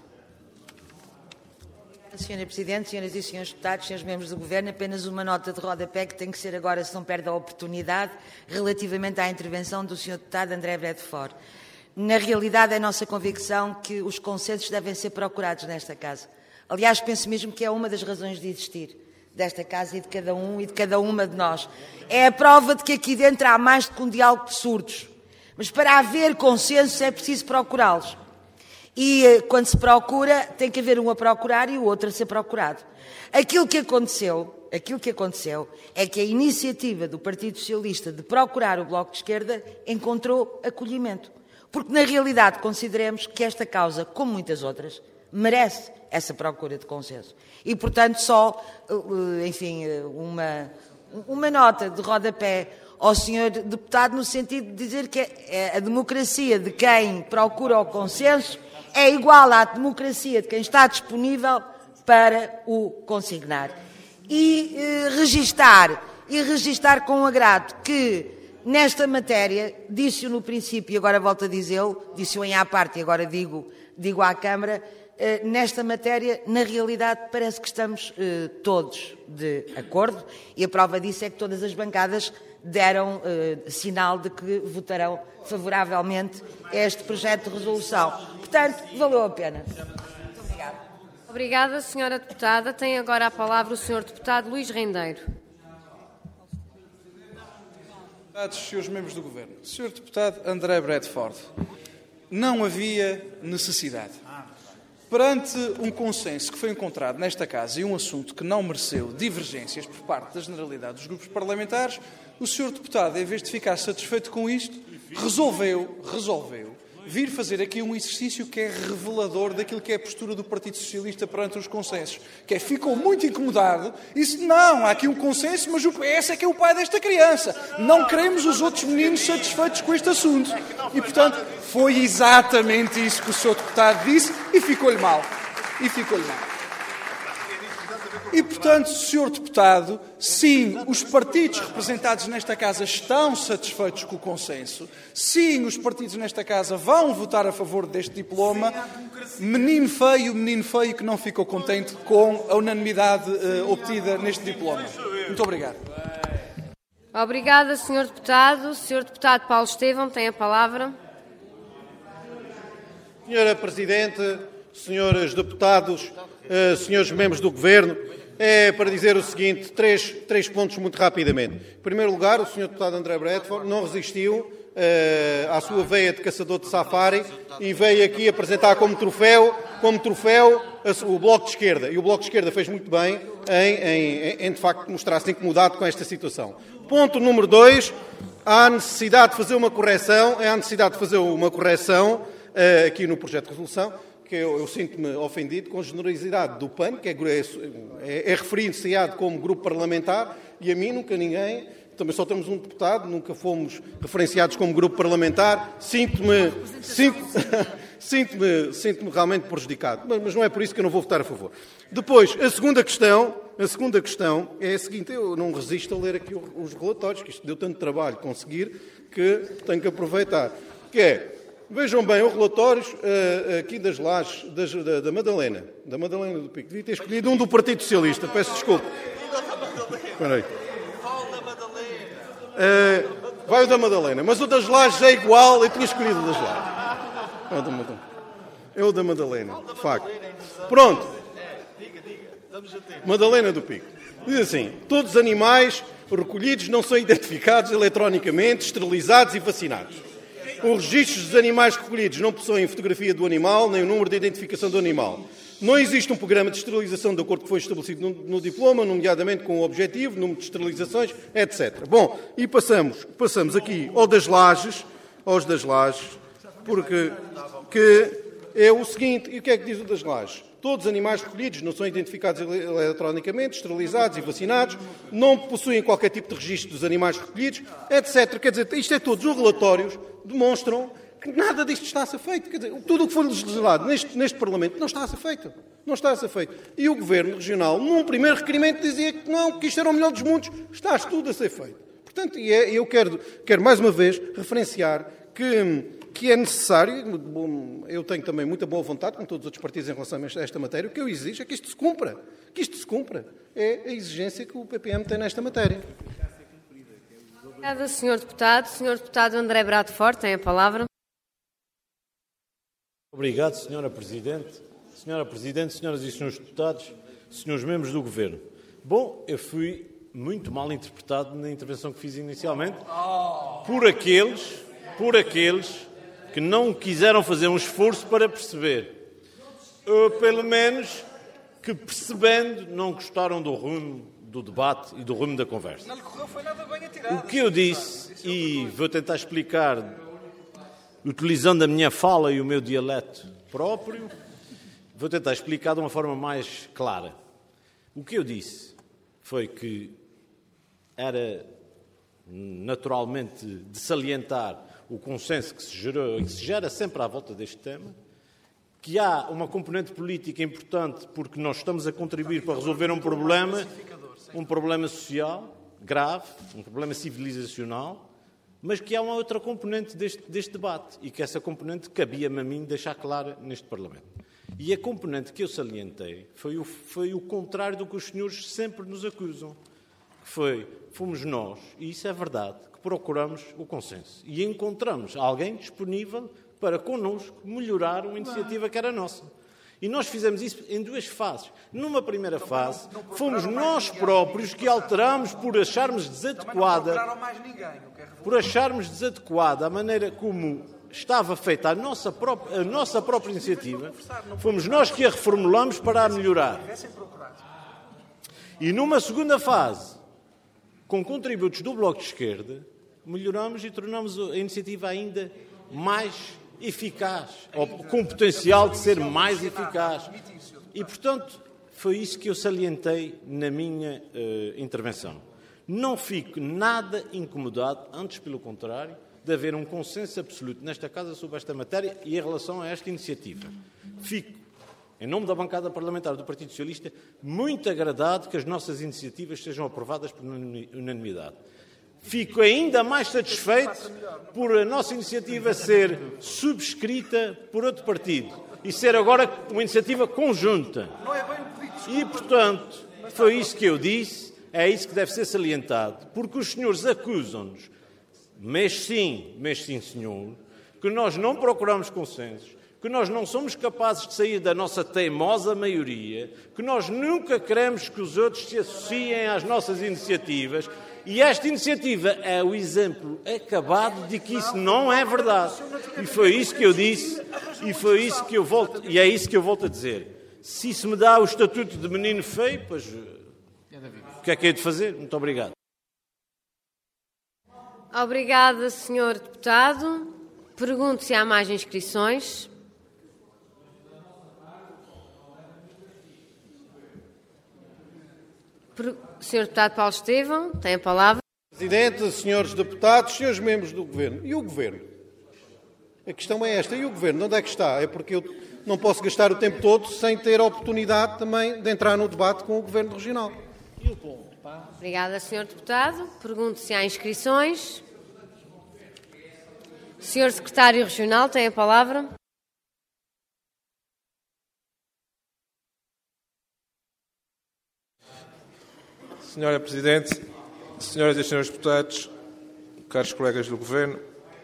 senhora Presidente, senhoras e senhores deputados, senhores membros do Governo, apenas uma nota de rodapé que tem que ser agora, se não perde a oportunidade, relativamente à intervenção do senhor Deputado André Bradford. Na realidade, é nossa convicção que os consensos devem ser procurados nesta Casa. Aliás, penso mesmo que é uma das razões de existir desta Casa e de cada um e de cada uma de nós. É a prova de que aqui dentro há mais do que um diálogo de surdos. Mas para haver consensos é preciso procurá-los. E quando se procura, tem que haver um a procurar e o outro a ser procurado. Aquilo que aconteceu, aquilo que aconteceu é que a iniciativa do Partido Socialista de procurar o Bloco de Esquerda encontrou acolhimento. Porque, na realidade, consideramos que esta causa, como muitas outras, merece essa procura de consenso. E, portanto, só, enfim, uma, uma nota de rodapé ao senhor Deputado no sentido de dizer que a democracia de quem procura o consenso é igual à democracia de quem está disponível para o consignar. E eh, registar, e registar com agrado que, nesta matéria, disse-o no princípio e agora volto a dizê-lo, disse-o em à parte e agora digo, digo à Câmara, eh, nesta matéria, na realidade, parece que estamos eh, todos de acordo e a prova disso é que todas as bancadas deram eh, sinal de que votarão favoravelmente a este projeto de resolução. Portanto, valeu a pena. Muito obrigada. Obrigada, senhora Deputada. Tem agora a palavra o senhor Deputado Luís Rendeiro. Deputados, senhores membros do Governo. senhor Deputado André Bradford, não havia necessidade. Perante um consenso que foi encontrado nesta Casa e um assunto que não mereceu divergências por parte da generalidade dos grupos parlamentares, o senhor Deputado, em vez de ficar satisfeito com isto, resolveu, resolveu vir fazer aqui um exercício que é revelador daquilo que é a postura do Partido Socialista perante os consensos, que é, ficou muito incomodado e disse, não, há aqui um consenso, mas o P S é que é o pai desta criança. Não queremos os outros meninos satisfeitos com este assunto. E, portanto, foi exatamente isso que o senhor Deputado disse e ficou-lhe mal. E ficou-lhe mal. E, portanto, senhor Deputado, sim, os partidos representados nesta Casa estão satisfeitos com o consenso. Sim, os partidos nesta Casa vão votar a favor deste diploma. Menino feio, menino feio que não ficou contente com a unanimidade uh, obtida neste diploma. Muito obrigado. Obrigada, senhor Deputado. senhor Deputado Paulo Estevão tem a palavra. senhora Presidente, senhores deputados, uh, senhores membros do Governo, é para dizer o seguinte, três, três pontos muito rapidamente. Em primeiro lugar, o senhor Deputado André Bradford não resistiu uh, à sua veia de caçador de safari e veio aqui apresentar como troféu, como troféu o Bloco de Esquerda. E o Bloco de Esquerda fez muito bem em, em, em de facto, mostrar-se incomodado com esta situação. Ponto número dois, há necessidade de fazer uma correção, há necessidade de fazer uma correção uh, aqui no projeto de resolução, que eu, eu sinto-me ofendido com a generosidade do P A N, que é, é, é referido-se-ado como grupo parlamentar, e a mim nunca ninguém, também só temos um deputado, nunca fomos referenciados como grupo parlamentar, sinto-me sinto, sinto-me, sinto-me realmente prejudicado, mas, mas não é por isso que eu não vou votar a favor. Depois, a segunda questão, a segunda questão é a seguinte, eu não resisto a ler aqui os relatórios, que isto deu tanto trabalho conseguir, que tenho que aproveitar, que é, vejam bem, os relatórios uh, aqui das lajes das, da, da Madalena, da Madalena do Pico. Devia ter escolhido um do Partido Socialista, peço desculpa. Espera aí. Uh, vai o da Madalena. Mas o das Lajes é igual. Eu tinha escolhido o das Lajes. É o da Madalena. É o da Madalena, de facto. Pronto. Madalena do Pico. Diz assim: todos os animais recolhidos não são identificados eletronicamente, esterilizados e vacinados. Os registros dos animais recolhidos não possuem fotografia do animal, nem o número de identificação do animal. Não existe um programa de esterilização de acordo com o que foi estabelecido no, no diploma, nomeadamente com o objetivo, número de esterilizações, etcétera. Bom, e passamos, passamos aqui ao das Lajes, aos das Lajes, porque que é o seguinte, e o que é que diz o das Lajes? Todos os animais recolhidos não são identificados eletronicamente, esterilizados e vacinados, não possuem qualquer tipo de registro dos animais recolhidos, etcétera. Quer dizer, isto é todos os relatórios demonstram que nada disto está a ser feito. Quer dizer, tudo o que foi legislado neste, neste Parlamento não está a ser feito. Não está a ser feito. E o Governo Regional, num primeiro requerimento, dizia que não, que isto era o melhor dos mundos. Está tudo a ser feito. Portanto, e é, eu quero, quero mais uma vez referenciar que, que é necessário, eu tenho também muita boa vontade com todos os outros partidos em relação a esta matéria, o que eu exijo é que isto se cumpra. Que isto se cumpra. É a exigência que o P P M tem nesta matéria. Obrigada, senhor Deputado. senhor Deputado André Brado Forte, tem a palavra. Obrigado, senhora Presidente. senhora Presidente, senhoras e senhores deputados, senhores membros do Governo. Bom, eu fui muito mal interpretado na intervenção que fiz inicialmente por aqueles, por aqueles que não quiseram fazer um esforço para perceber. Ou, pelo menos, que percebendo, não gostaram do rumo do debate e do rumo da conversa. Não lhe correu foi nada bem atirado. O que eu disse, e vou tentar explicar, utilizando a minha fala e o meu dialeto próprio, vou tentar explicar de uma forma mais clara. O que eu disse foi que era naturalmente de salientar o consenso que se gerou e que se gera sempre à volta deste tema, que há uma componente política importante porque nós estamos a contribuir para resolver um problema, um problema social grave, um problema civilizacional, mas que há uma outra componente deste, deste debate e que essa componente cabia-me a mim deixar clara neste Parlamento. E a componente que eu salientei foi o, foi o contrário do que os senhores sempre nos acusam. Que foi, fomos nós, e isso é verdade, que procuramos o consenso. E encontramos alguém disponível para connosco melhorar uma iniciativa que era nossa. E nós fizemos isso em duas fases. Numa primeira fase, fomos nós próprios que alteramos por acharmos desadequada, por acharmos desadequada a maneira como estava feita a nossa própria, a nossa própria iniciativa. Fomos nós que a reformulamos para a melhorar. E numa segunda fase, com contributos do Bloco de Esquerda, melhoramos e tornamos a iniciativa ainda mais eficaz, ou com potencial de ser mais eficaz. E, portanto, foi isso que eu salientei na minha uh, intervenção. Não fico nada incomodado, antes pelo contrário, de haver um consenso absoluto nesta Casa sobre esta matéria e em relação a esta iniciativa. Fico, em nome da bancada parlamentar do Partido Socialista, muito agradado que as nossas iniciativas sejam aprovadas por unanimidade. Fico ainda mais satisfeito por a nossa iniciativa ser subscrita por outro partido e ser agora uma iniciativa conjunta. E, portanto, foi isso que eu disse, é isso que deve ser salientado, porque os senhores acusam-nos, mas sim, mas sim, senhor, que nós não procuramos consensos, que nós não somos capazes de sair da nossa teimosa maioria, que nós nunca queremos que os outros se associem às nossas iniciativas. E esta iniciativa é o exemplo acabado de que isso não é verdade. E foi isso que eu disse, e foi isso que eu volto, e é isso que eu volto a dizer. Se isso me dá o estatuto de menino feio, pois o que é que hei de fazer? Muito obrigado. Obrigada, senhor Deputado. Pergunto se há mais inscrições. senhor Deputado Paulo Estevão, tem a palavra. Presidente, senhores deputados, senhores membros do Governo. E o Governo? A questão é esta. E o Governo? Onde é que está? É porque eu não posso gastar o tempo todo sem ter a oportunidade também de entrar no debate com o Governo Regional. Obrigada, senhor Deputado. Pergunto se há inscrições. senhor Secretário Regional, tem a palavra. Senhora Presidente, senhoras e senhores deputados, caros colegas do Governo,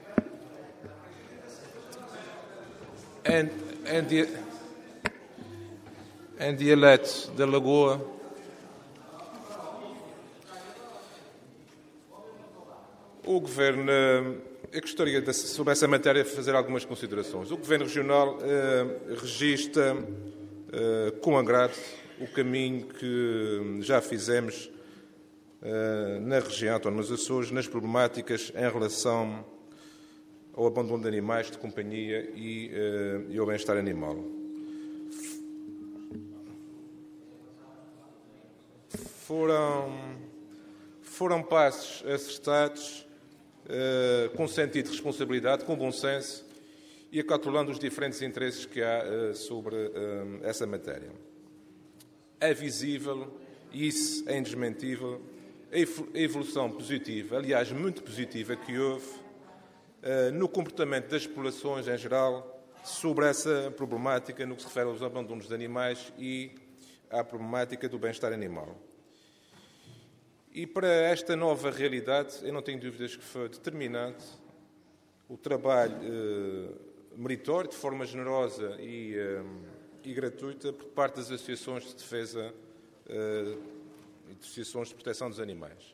em, em, dia, em dialeto da Lagoa, o Governo, eu gostaria de, sobre essa matéria de fazer algumas considerações. O Governo Regional eh, registra eh, com agrado o caminho que já fizemos eh, na região autónoma dos Açores, nas problemáticas em relação ao abandono de animais de companhia e, eh, e ao bem-estar animal. Foram, foram passos acertados, Uh, com sentido de responsabilidade, com bom senso e acautulando os diferentes interesses que há uh, sobre uh, essa matéria. É visível, e isso é indesmentível, a evolução positiva, aliás, muito positiva, que houve uh, no comportamento das populações em geral sobre essa problemática no que se refere aos abandonos de animais e à problemática do bem-estar animal. E para esta nova realidade, eu não tenho dúvidas que foi determinante o trabalho eh, meritório, de forma generosa e, eh, e gratuita, por parte das associações de defesa eh, e de associações de proteção dos animais.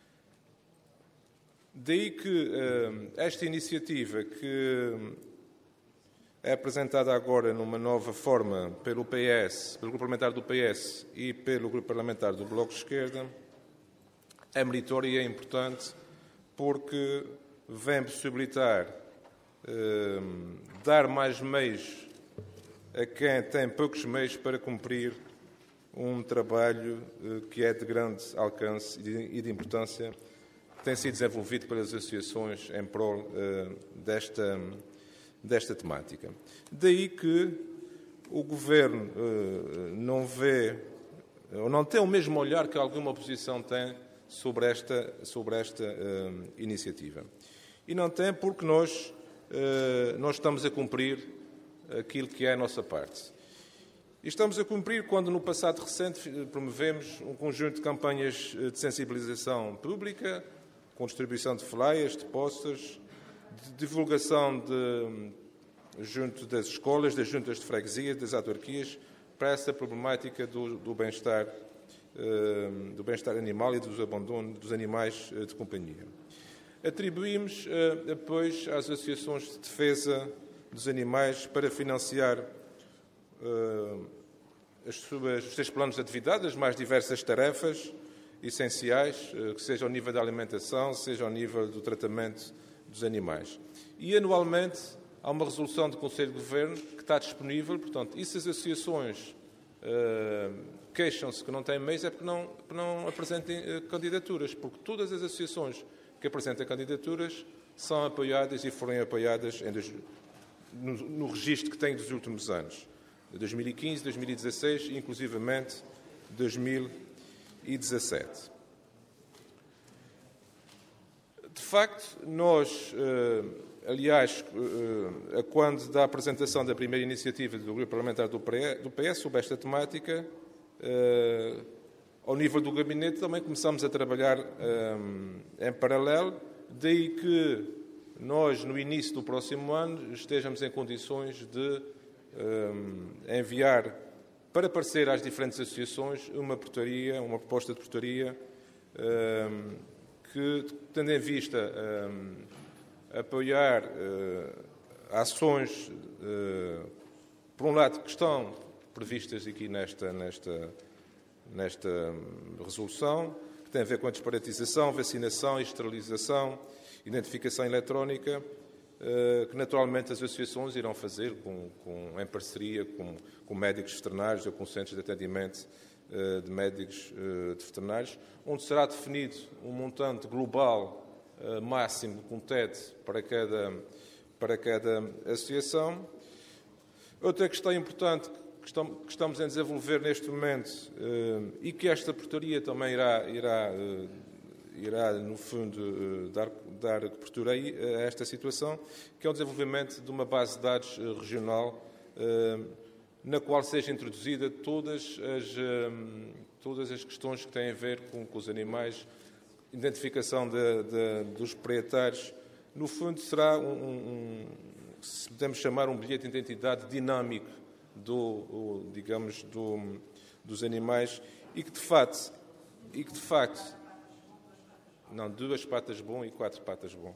Daí que eh, esta iniciativa, que é apresentada agora numa nova forma pelo P S, pelo Grupo Parlamentar do P S e pelo Grupo Parlamentar do Bloco de Esquerda, é meritória e é importante porque vem possibilitar eh, dar mais meios a quem tem poucos meios para cumprir um trabalho eh, que é de grande alcance e de, e de importância, que tem sido desenvolvido pelas associações em prol eh, desta, desta temática. Daí que o Governo eh, não vê, ou não tem o mesmo olhar que alguma oposição tem sobre esta, sobre esta uh, iniciativa. E não tem porque nós, uh, nós estamos a cumprir aquilo que é a nossa parte. E estamos a cumprir quando, no passado recente, promovemos um conjunto de campanhas de sensibilização pública, com distribuição de flyers, de posters, de divulgação de, junto das escolas, das juntas de freguesia, das autarquias, para essa problemática do, do bem-estar do bem-estar animal e dos abandonos dos animais de companhia. Atribuímos uh, apoios às associações de defesa dos animais para financiar uh, as suas, os seus planos de atividade, as mais diversas tarefas essenciais, uh, que seja ao nível da alimentação, seja ao nível do tratamento dos animais. E, anualmente, há uma resolução do Conselho de Governo que está disponível, portanto, e se as associações uh, queixam-se que não têm meios é porque não, porque não apresentem uh, candidaturas, porque todas as associações que apresentam candidaturas são apoiadas e foram apoiadas em dois, no, no registro que tem dos últimos anos, de dois mil e quinze, dois mil e dezasseis e, inclusivamente, dois mil e dezassete. De facto, nós, uh, aliás, uh, a quando da apresentação da primeira iniciativa do Grupo Parlamentar do P S sobre esta temática, Uh, ao nível do gabinete também começamos a trabalhar um, em paralelo, daí que nós, no início do próximo ano, estejamos em condições de um, enviar para parecer às diferentes associações uma portaria, uma proposta de portaria um, que, tendo em vista um, apoiar uh, ações, uh, por um lado, que estão previstas aqui nesta, nesta, nesta resolução, que tem a ver com a disparatização, vacinação, esterilização, identificação eletrónica, que naturalmente as associações irão fazer com, com, em parceria com, com médicos veterinários ou com centros de atendimento de médicos de veterinários, onde será definido um montante global máximo com teto para cada, para cada associação. Outra questão importante que estamos a desenvolver neste momento uh, e que esta portaria também irá, irá, uh, irá no fundo, uh, dar, dar cobertura a esta situação, que é o desenvolvimento de uma base de dados uh, regional uh, na qual seja introduzida todas as, uh, todas as questões que têm a ver com, com os animais, identificação de, de, dos proprietários, no fundo será um, um, se podemos chamar, um bilhete de identidade dinâmico do, o, digamos, do, dos animais e que de facto, e que de facto, não, duas patas bom e quatro patas bom.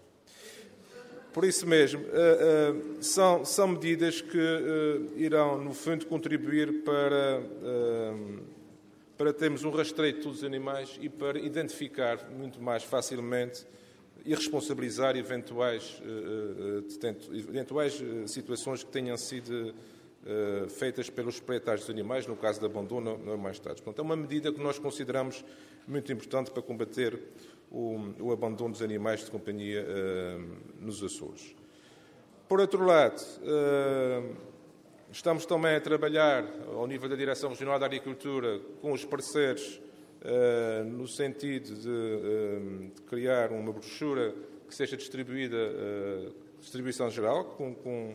Por isso mesmo, uh, uh, são, são medidas que uh, irão, no fundo, contribuir para, uh, para termos um rastreio de todos os animais e para identificar muito mais facilmente e responsabilizar eventuais, uh, uh, eventuais uh, situações que tenham sido uh, feitas pelos proprietários dos animais, no caso de abandono não mais tarde. Portanto, é uma medida que nós consideramos muito importante para combater O, o abandono dos animais de companhia uh, nos Açores. Por outro lado, uh, estamos também a trabalhar, ao nível da Direção Regional da Agricultura, com os parceiros, uh, no sentido de, uh, de criar uma brochura que seja distribuída, uh, distribuição geral, com, com,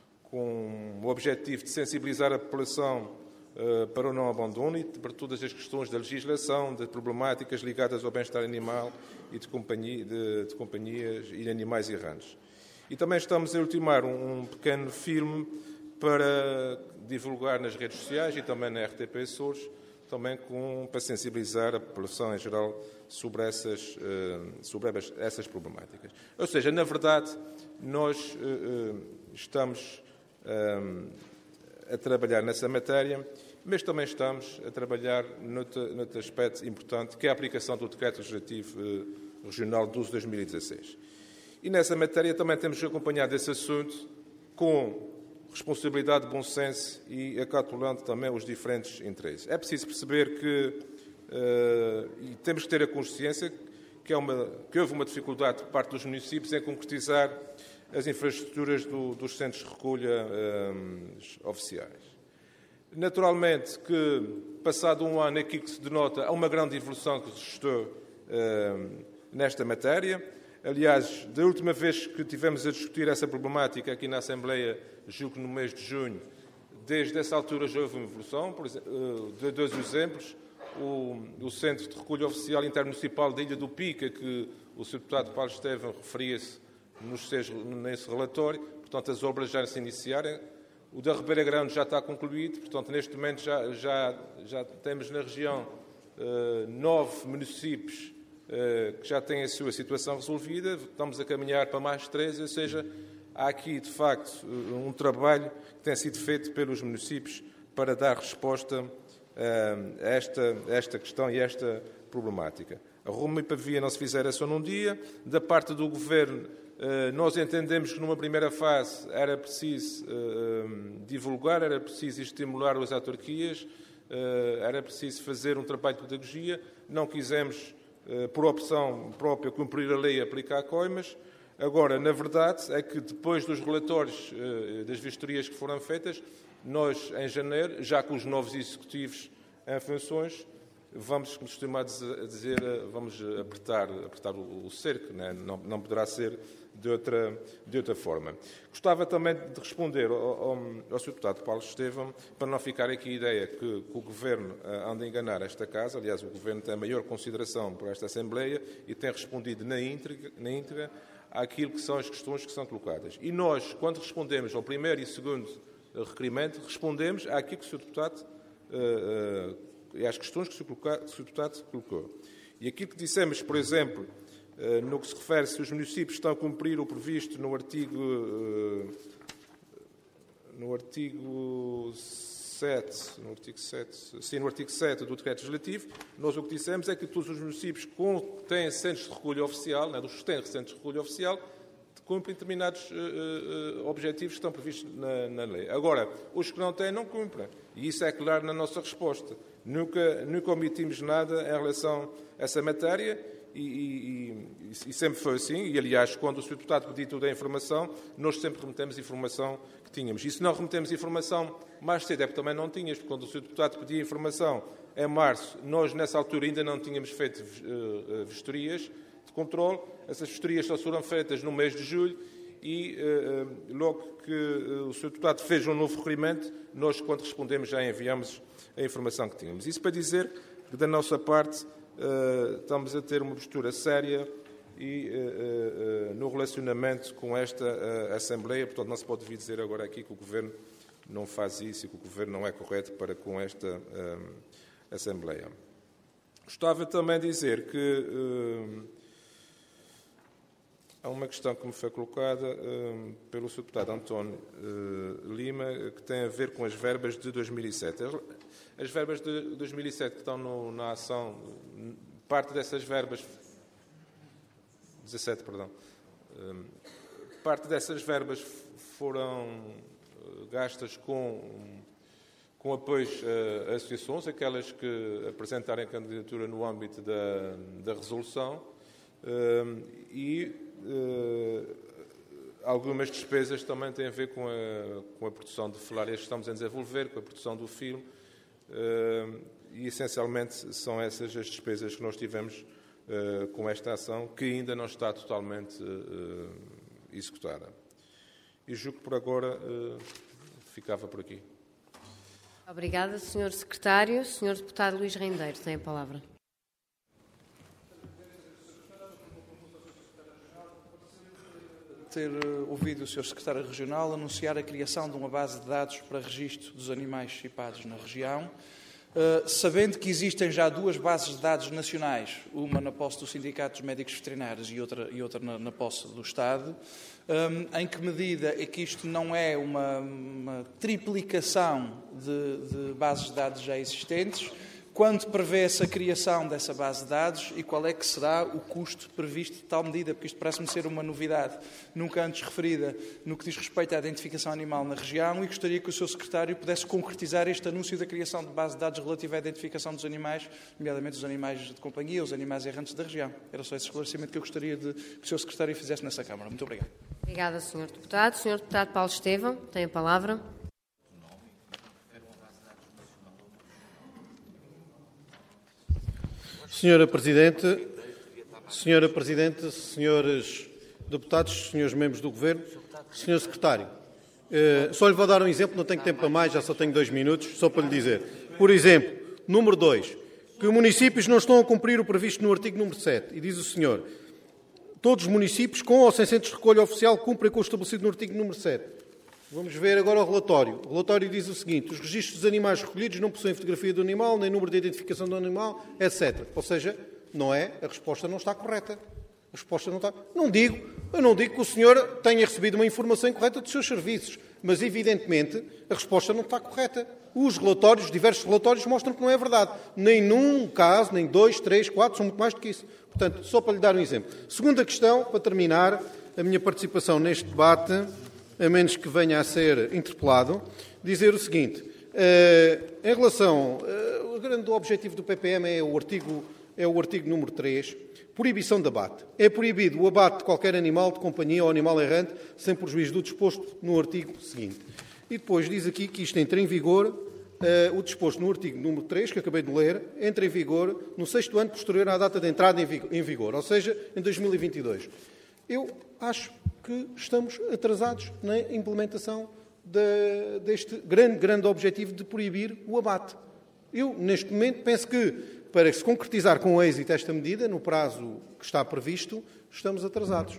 com o objetivo de sensibilizar a população Uh, para o não abandono e para todas as questões da legislação, de problemáticas ligadas ao bem-estar animal e de, companhia, de, de companhias e de animais errantes. E também estamos a ultimar um, um pequeno filme para divulgar nas redes sociais e também na R T P Açores, também com, para sensibilizar a população em geral sobre essas, uh, sobre essas problemáticas. Ou seja, na verdade, nós uh, uh, estamos um, a trabalhar nessa matéria, mas também estamos a trabalhar noutro, noutro aspecto importante, que é a aplicação do Decreto Legislativo eh, Regional doze de dois mil e dezasseis. E nessa matéria também temos acompanhado esse assunto com responsabilidade, bom senso e acautulando também os diferentes interesses. É preciso perceber que, eh, e temos que ter a consciência, que, é uma, que houve uma dificuldade por parte dos municípios em concretizar as infraestruturas do, dos centros de recolha um, oficiais. Naturalmente que, passado um ano, aqui que se denota, há uma grande evolução que se registrou um, nesta matéria. Aliás, da última vez que tivemos a discutir essa problemática aqui na Assembleia, julgo que no mês de junho, desde essa altura já houve uma evolução. Por exemplo, de dois exemplos, o, o Centro de Recolha Oficial Intermunicipal da Ilha do Pica, que o senhor Deputado Paulo Estevão referia-se nos seus, nesse relatório, portanto, as obras já se iniciaram. O da Ribeira Grande já está concluído, portanto, neste momento já, já, já temos na região uh, nove municípios uh, que já têm a sua situação resolvida, estamos a caminhar para mais três, ou seja, há aqui, de facto, um trabalho que tem sido feito pelos municípios para dar resposta uh, a, esta, a esta questão e a esta problemática. A Roma e Pavia não se fizeram só num dia, da parte do Governo. Nós entendemos que numa primeira fase era preciso uh, divulgar, era preciso estimular as autarquias, uh, era preciso fazer um trabalho de pedagogia. Não quisemos, uh, por opção própria, cumprir a lei e aplicar coimas. Agora, na verdade, é que depois dos relatórios uh, das vistorias que foram feitas, nós, em janeiro, já com os novos executivos em funções, vamos, como costuma dizer, vamos apertar, apertar o, o cerco, né? não, não poderá ser de outra, de outra forma. Gostava também de responder ao, ao, ao senhor Deputado Paulo Estevão, para não ficar aqui a ideia que, que o Governo anda a enganar esta Casa. Aliás, o Governo tem a maior consideração por esta Assembleia e tem respondido na íntegra, na íntegra àquilo que são as questões que são colocadas. E nós, quando respondemos ao primeiro e segundo requerimento, respondemos àquilo que o senhor Deputado uh, uh, e às questões que o senhor Deputado colocou. E aquilo que dissemos, por exemplo, no que se refere se os municípios estão a cumprir o previsto no artigo, no artigo sete, no artigo sete, sim, no artigo sete do Decreto Legislativo, nós o que dissemos é que todos os municípios que têm centros de recolha oficial, né, dos que têm centros de recolha oficial, cumprem determinados uh, uh, objetivos que estão previstos na, na lei. Agora, os que não têm, não cumprem. E isso é claro na nossa resposta. Nunca, nunca omitimos nada em relação a essa matéria e, e, e sempre foi assim. E, aliás, quando o senhor Deputado pediu toda a informação, nós sempre remetemos a informação que tínhamos. E se não remetemos informação mais cedo, é porque também não tínhamos, porque quando o senhor Deputado pedia informação em março, nós, nessa altura, ainda não tínhamos feito uh, vistorias de controle. Essas vistorias só foram feitas no mês de julho e, uh, logo que uh, o senhor Deputado fez um novo requerimento, nós, quando respondemos, já enviamos a informação que tínhamos. Isso para dizer que, da nossa parte, estamos a ter uma postura séria e no relacionamento com esta Assembleia. Portanto, não se pode vir dizer agora aqui que o Governo não faz isso e que o Governo não é correto para com esta Assembleia. Gostava também de dizer que há uma questão que me foi colocada uh, pelo senhor deputado António uh, Lima, que tem a ver com as verbas de dois mil e sete. As, as verbas de dois mil e sete que estão no, na ação, parte dessas verbas... dezassete, perdão. Uh, parte dessas verbas foram uh, gastas com, com apoios a associações, aquelas que apresentarem candidatura no âmbito da, da resolução, uh, e Uh, algumas despesas também têm a ver com a, com a produção de filárias que estamos a desenvolver, com a produção do filme, uh, e essencialmente são essas as despesas que nós tivemos uh, com esta ação, que ainda não está totalmente uh, executada. E julgo que por agora uh, ficava por aqui. Obrigada, senhor Secretário. senhor Deputado Luís Rendeiro tem a palavra. Ter ouvido o senhor Secretário Regional anunciar a criação de uma base de dados para registro dos animais chipados na região, uh, sabendo que existem já duas bases de dados nacionais, uma na posse do Sindicato dos Médicos Veterinários e outra, e outra na, na posse do Estado, um, em que medida é que isto não é uma, uma triplicação de, de bases de dados já existentes, quando prevê-se a criação dessa base de dados e qual é que será o custo previsto de tal medida? Porque isto parece-me ser uma novidade nunca antes referida no que diz respeito à identificação animal na região, e gostaria que o seu Secretário pudesse concretizar este anúncio da criação de base de dados relativa à identificação dos animais, nomeadamente os animais de companhia, os animais errantes da região. Era só esse esclarecimento que eu gostaria de que o seu Secretário fizesse nessa Câmara. Muito obrigado. Obrigada, senhor Deputado. senhor Deputado Paulo Estevão tem a palavra. Senhora Presidente, Senhora Presidente, senhores deputados, senhores membros do Governo, senhor Secretário, eh, só lhe vou dar um exemplo, não tenho tempo para mais, já só tenho dois minutos, só para lhe dizer. Por exemplo, número dois, que os municípios não estão a cumprir o previsto no artigo número sete, e diz o senhor, todos os municípios com ou sem centros de recolha oficial cumprem com o estabelecido no artigo número sete. Vamos ver agora o relatório. O relatório diz o seguinte: os registros dos animais recolhidos não possuem fotografia do animal, nem número de identificação do animal, etcétera. Ou seja, não é, a resposta não está correta. A resposta não está... Não digo, eu não digo que o senhor tenha recebido uma informação incorreta dos seus serviços, mas evidentemente a resposta não está correta. Os relatórios, diversos relatórios, mostram que não é verdade. Nem num caso, nem dois, três, quatro, são muito mais do que isso. Portanto, só para lhe dar um exemplo. Segunda questão, para terminar a minha participação neste debate, a menos que venha a ser interpelado, dizer o seguinte, uh, em relação, uh, o grande objetivo do P P M é o artigo, é o artigo número três, proibição de abate. É proibido o abate de qualquer animal de companhia ou animal errante, sem prejuízo do disposto no artigo seguinte. E depois diz aqui que isto entra em vigor, uh, o disposto no artigo número três, que acabei de ler, entra em vigor no sexto ano posterior à data de entrada em vigor, ou seja, em dois mil e vinte e dois. Eu acho que estamos atrasados na implementação de, deste grande, grande objetivo de proibir o abate. Eu, neste momento, penso que, para se concretizar com êxito esta medida, no prazo que está previsto, estamos atrasados.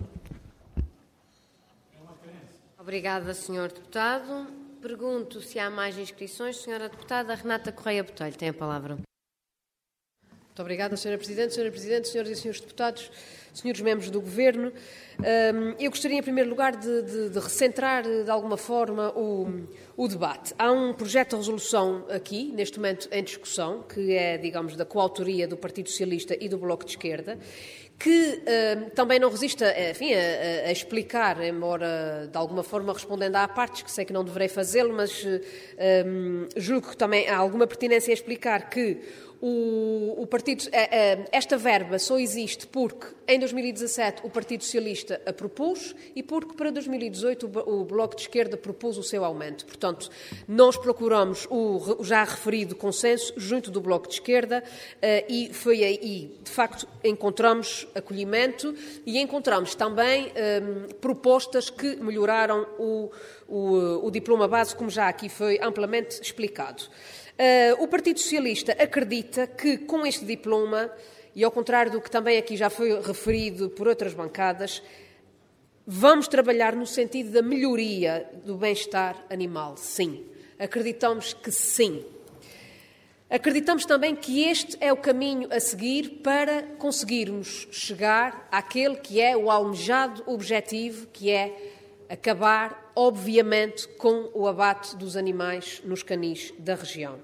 Obrigada, senhor Deputado. Pergunto se há mais inscrições. Senhora Deputada Renata Correia Botelho tem a palavra. Muito obrigada, senhora Presidente. senhora Presidente, senhoras e senhores deputados, senhores membros do Governo, eu gostaria, em primeiro lugar, de, de, de recentrar, de alguma forma, o, o debate. Há um projeto de resolução aqui, neste momento, em discussão, que é, digamos, da coautoria do Partido Socialista e do Bloco de Esquerda, que uh, também não resiste a, enfim, a, a explicar, embora de alguma forma respondendo à partes, que sei que não deverei fazê-lo, mas uh, um, julgo que também há alguma pertinência a explicar que o, o partido, uh, uh, esta verba só existe porque em dois mil e dezassete o Partido Socialista a propôs e porque para dois mil e dezoito o, o Bloco de Esquerda propôs o seu aumento. Portanto, nós procuramos o, o já referido consenso junto do Bloco de Esquerda uh, e foi aí, de facto, encontramos acolhimento e encontramos também um, propostas que melhoraram o, o, o diploma base, como já aqui foi amplamente explicado. Uh, o Partido Socialista acredita que com este diploma e ao contrário do que também aqui já foi referido por outras bancadas, vamos trabalhar no sentido da melhoria do bem-estar animal, sim. Acreditamos que sim. Acreditamos também que este é o caminho a seguir para conseguirmos chegar àquele que é o almejado objetivo, que é acabar, obviamente, com o abate dos animais nos canis da região.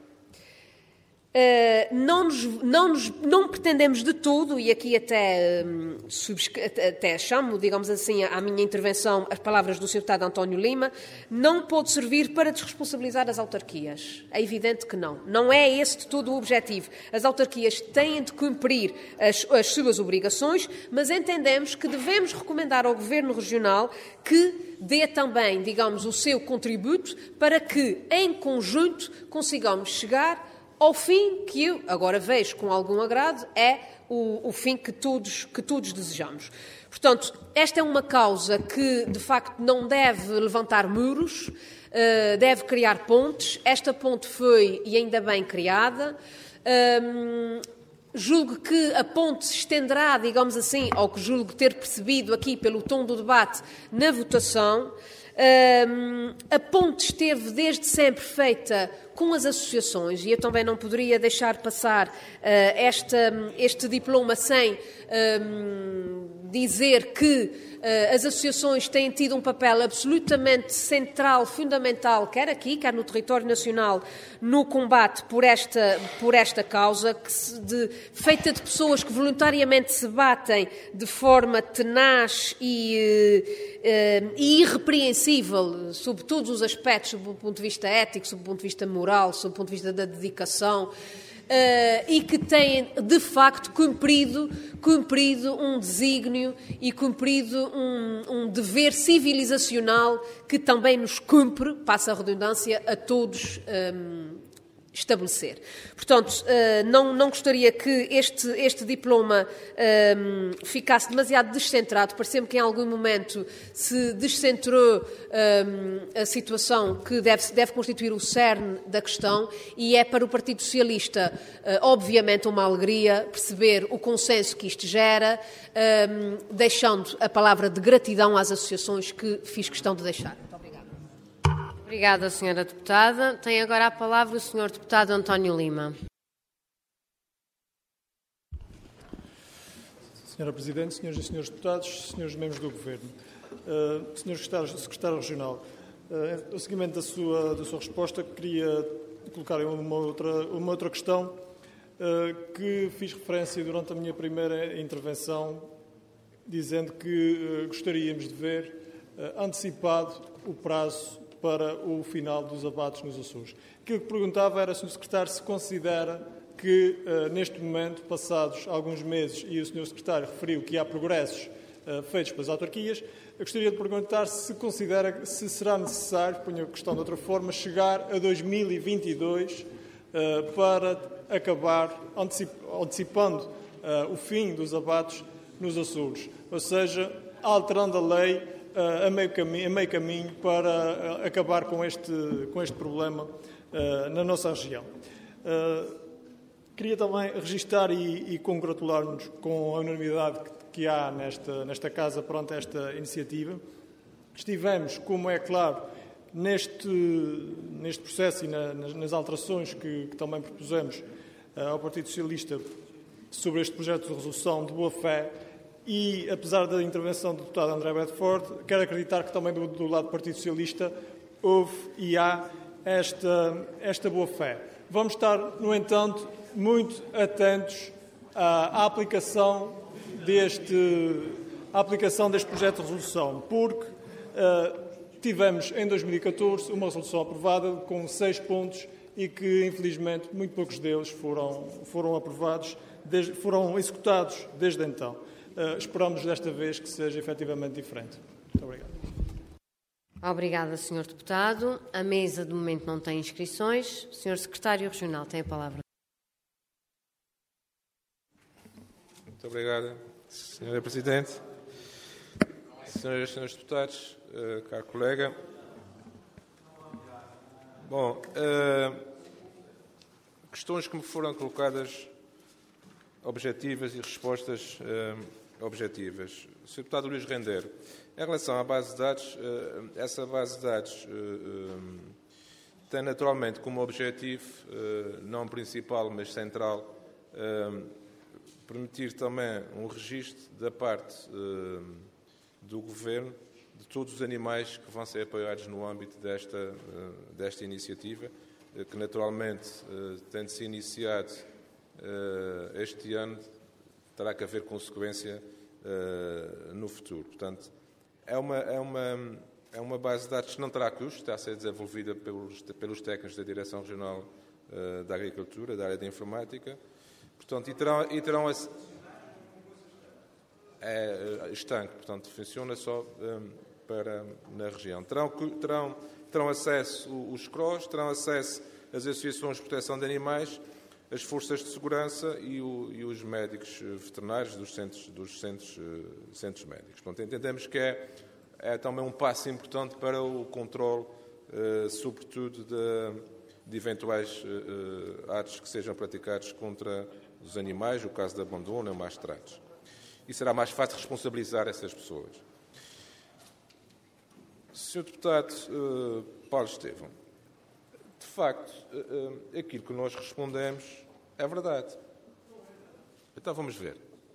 Uh, não, nos, não, nos, não pretendemos de tudo, e aqui até, um, até chamo, digamos assim, à minha intervenção as palavras do senhor Deputado António Lima, não pode servir para desresponsabilizar as autarquias. É evidente que não. Não é esse de todo o objetivo. As autarquias têm de cumprir as, as suas obrigações, mas entendemos que devemos recomendar ao Governo Regional que dê também, digamos, o seu contributo para que, em conjunto, consigamos chegar ao fim que eu agora vejo com algum agrado, é o, o fim que todos, que todos desejamos. Portanto, esta é uma causa que, de facto, não deve levantar muros, uh, deve criar pontes. Esta ponte foi, e ainda bem, criada. Um, julgo que a ponte se estenderá, digamos assim, ao que julgo ter percebido aqui pelo tom do debate, na votação. Um, a ponte esteve desde sempre feita com as associações e eu também não poderia deixar passar uh, esta, este diploma sem um, dizer que uh, as associações têm tido um papel absolutamente central, fundamental, quer aqui, quer no território nacional, no combate por esta, por esta causa, que se, de, feita de pessoas que voluntariamente se batem de forma tenaz e, uh, uh, e irrepreensível, sob todos os aspectos, sob o ponto de vista ético, sob o ponto de vista moral, sob o ponto de vista da dedicação, Uh, e que têm, de facto, cumprido, cumprido um desígnio e cumprido um, um dever civilizacional que também nos cumpre, passa a redundância, a todos um, estabelecer. Portanto, uh, não, não gostaria que este, este diploma um, ficasse demasiado descentrado. Pareceu-me que em algum momento se descentrou um, a situação que deve, deve constituir o cerne da questão e é para o Partido Socialista, uh, obviamente, uma alegria perceber o consenso que isto gera, um, deixando a palavra de gratidão às associações que fiz questão de deixar. Obrigada, senhora Deputada. Tem agora a palavra o senhor Deputado António Lima. Senhora Presidente, senhoras e senhores deputados, senhores membros do Governo, uh, senhor Secretário, Secretário Regional, uh, no seguimento da sua, da sua resposta, queria colocar uma outra, uma outra questão uh, que fiz referência durante a minha primeira intervenção, dizendo que uh, gostaríamos de ver uh, antecipado o prazo para o final dos abates nos Açores. Aquilo que perguntava era se o Secretário se considera que, uh, neste momento, passados alguns meses, e o senhor Secretário referiu que há progressos uh, feitos pelas autarquias, eu gostaria de perguntar se considera se será necessário, ponho a questão de outra forma, chegar a dois mil e vinte e dois uh, para acabar antecip antecipando uh, o fim dos abates nos Açores, ou seja, alterando a lei a meio caminho, a meio caminho para acabar com este, com este problema uh, na nossa região. Uh, queria também registar e, e congratular-nos com a unanimidade que, que há nesta, nesta Casa perante esta iniciativa. Estivemos, como é claro, neste, neste processo e na, nas, nas alterações que, que também propusemos uh, ao Partido Socialista sobre este projeto de resolução de boa-fé. E, apesar da intervenção do deputado André Bradford, quero acreditar que também do, do lado do Partido Socialista houve e há esta, esta boa-fé. Vamos estar, no entanto, muito atentos à, à, aplicação deste, à aplicação deste projeto de resolução, porque uh, tivemos, em dois mil e catorze, uma resolução aprovada com seis pontos e que, infelizmente, muito poucos deles foram, foram aprovados, desde, foram executados desde então. Uh, esperamos desta vez que seja efetivamente diferente. Muito obrigado. Obrigada, senhor Deputado. A mesa, de momento, não tem inscrições. O senhor Secretário Regional tem a palavra. Muito obrigada, senhora Presidente. Senhoras e senhores deputados, uh, caro colega. Bom, uh, questões que me foram colocadas objetivas e respostas uh, objetivas. senhor Deputado Luís Rendeiro, em relação à base de dados, uh, essa base de dados uh, um, tem naturalmente como objetivo, uh, não principal, mas central, uh, permitir também um registro da parte uh, do Governo de todos os animais que vão ser apoiados no âmbito desta, uh, desta iniciativa, uh, que naturalmente, uh, tendo-se iniciado uh, este ano, terá que haver consequência uh, no futuro. Portanto, é uma, é, uma, é uma base de dados que não terá custo, está a ser desenvolvida pelos, pelos técnicos da Direção Regional uh, da Agricultura, da área da Informática. Portanto, e terão, e terão é estanque, portanto, funciona só um, para na região. Terão, terão, terão acesso os C R O S, terão acesso as associações de proteção de animais, as forças de segurança e, o, e os médicos veterinários dos centros, dos centros, uh, centros médicos. Portanto, entendemos que é, é também um passo importante para o controle, uh, sobretudo, de, de eventuais uh, atos que sejam praticados contra os animais, o caso de abandono ou maus tratos. E será mais fácil responsabilizar essas pessoas. senhor Deputado uh, Paulo Estevão, de facto, uh, uh, aquilo que nós respondemos é verdade. Então vamos ver.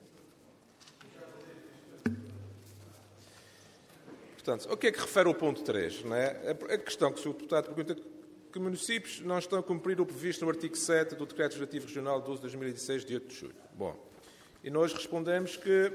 Portanto, o que é que refere ao ponto três? Não é? A questão que o senhor Deputado pergunta que municípios não estão a cumprir o previsto no artigo sete do Decreto Legislativo Regional doze de dois mil e dezasseis, de oito de julho. Bom, e nós respondemos que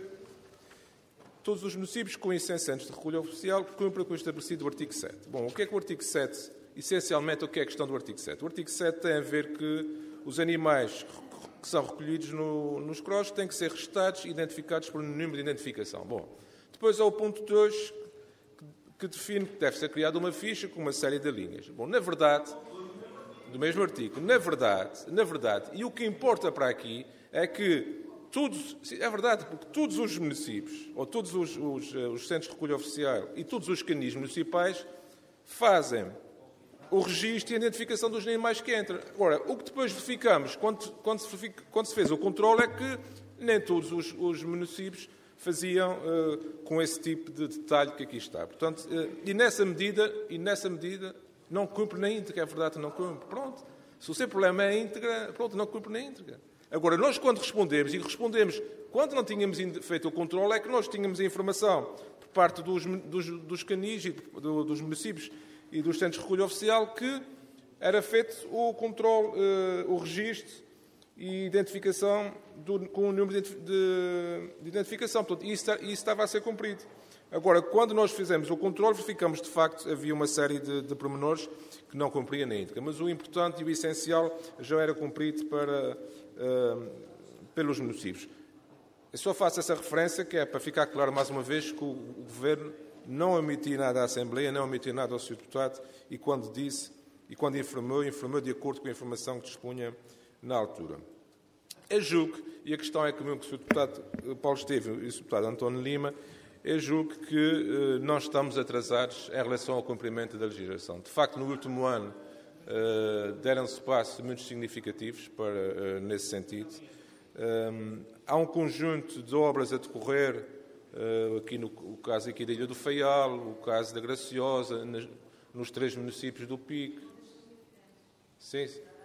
todos os municípios com incensentes de recolha oficial cumprem com o estabelecido do artigo sete. Bom, o que é que o artigo sete, essencialmente, o que é a questão do artigo sete? O artigo sete tem a ver que os animais que são recolhidos no, nos C R O S têm que ser registados e identificados por um número de identificação. Bom, depois há o ponto dois, que define que deve ser criada uma ficha com uma série de linhas. Bom, na verdade, do mesmo artigo, na verdade, na verdade, e o que importa para aqui é que todos, é verdade, porque todos os municípios, ou todos os, os, os centros de recolha oficial e todos os canis municipais fazem o registro e a identificação dos animais que entram. Agora, o que depois verificamos, quando, quando, se, quando se fez o controle, é que nem todos os, os municípios faziam uh, com esse tipo de detalhe que aqui está. Portanto, uh, e nessa medida, e nessa medida, não cumpre na íntegra, é verdade, não cumpre. Pronto. Se o seu problema é a íntegra, pronto, não cumpre na íntegra. Agora, nós quando respondemos, e respondemos quando não tínhamos feito o controle, é que nós tínhamos a informação por parte dos, dos, dos canis, e do, dos municípios e dos centros de recolha oficial que era feito o controle, uh, o registro e identificação do, com o número de, de, de identificação. Portanto, isso, isso estava a ser cumprido. Agora, quando nós fizemos o controle, verificamos, de facto, havia uma série de, de pormenores que não cumpriam na íntegra. Mas o importante e o essencial já era cumprido para, uh, pelos municípios. Eu só faço essa referência, que é para ficar claro mais uma vez que o, o Governo não omitiu nada à Assembleia, não omitiu nada ao senhor Deputado, e quando disse, e quando informou, informou de acordo com a informação que dispunha na altura. Eu julgo, e a questão é comum com o senhor Deputado Paulo Estevão e o senhor Deputado António Lima, eu julgo que uh, não estamos atrasados em relação ao cumprimento da legislação. De facto, no último ano, uh, deram-se passos muito significativos para, uh, nesse sentido. Um, há um conjunto de obras a decorrer, uh, aqui no o caso aqui da Ilha do Faial, o caso da Graciosa, nas, nos três municípios do Pico. Sim,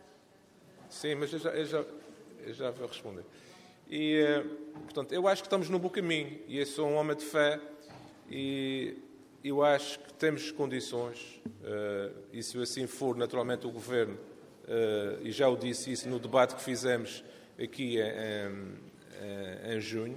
sim, mas eu já, eu já, eu já vou responder. E, portanto, eu acho que estamos no bom caminho, e eu sou um homem de fé, e eu acho que temos condições, e se assim for, naturalmente, o Governo, e já o disse isso no debate que fizemos aqui em, em, em junho,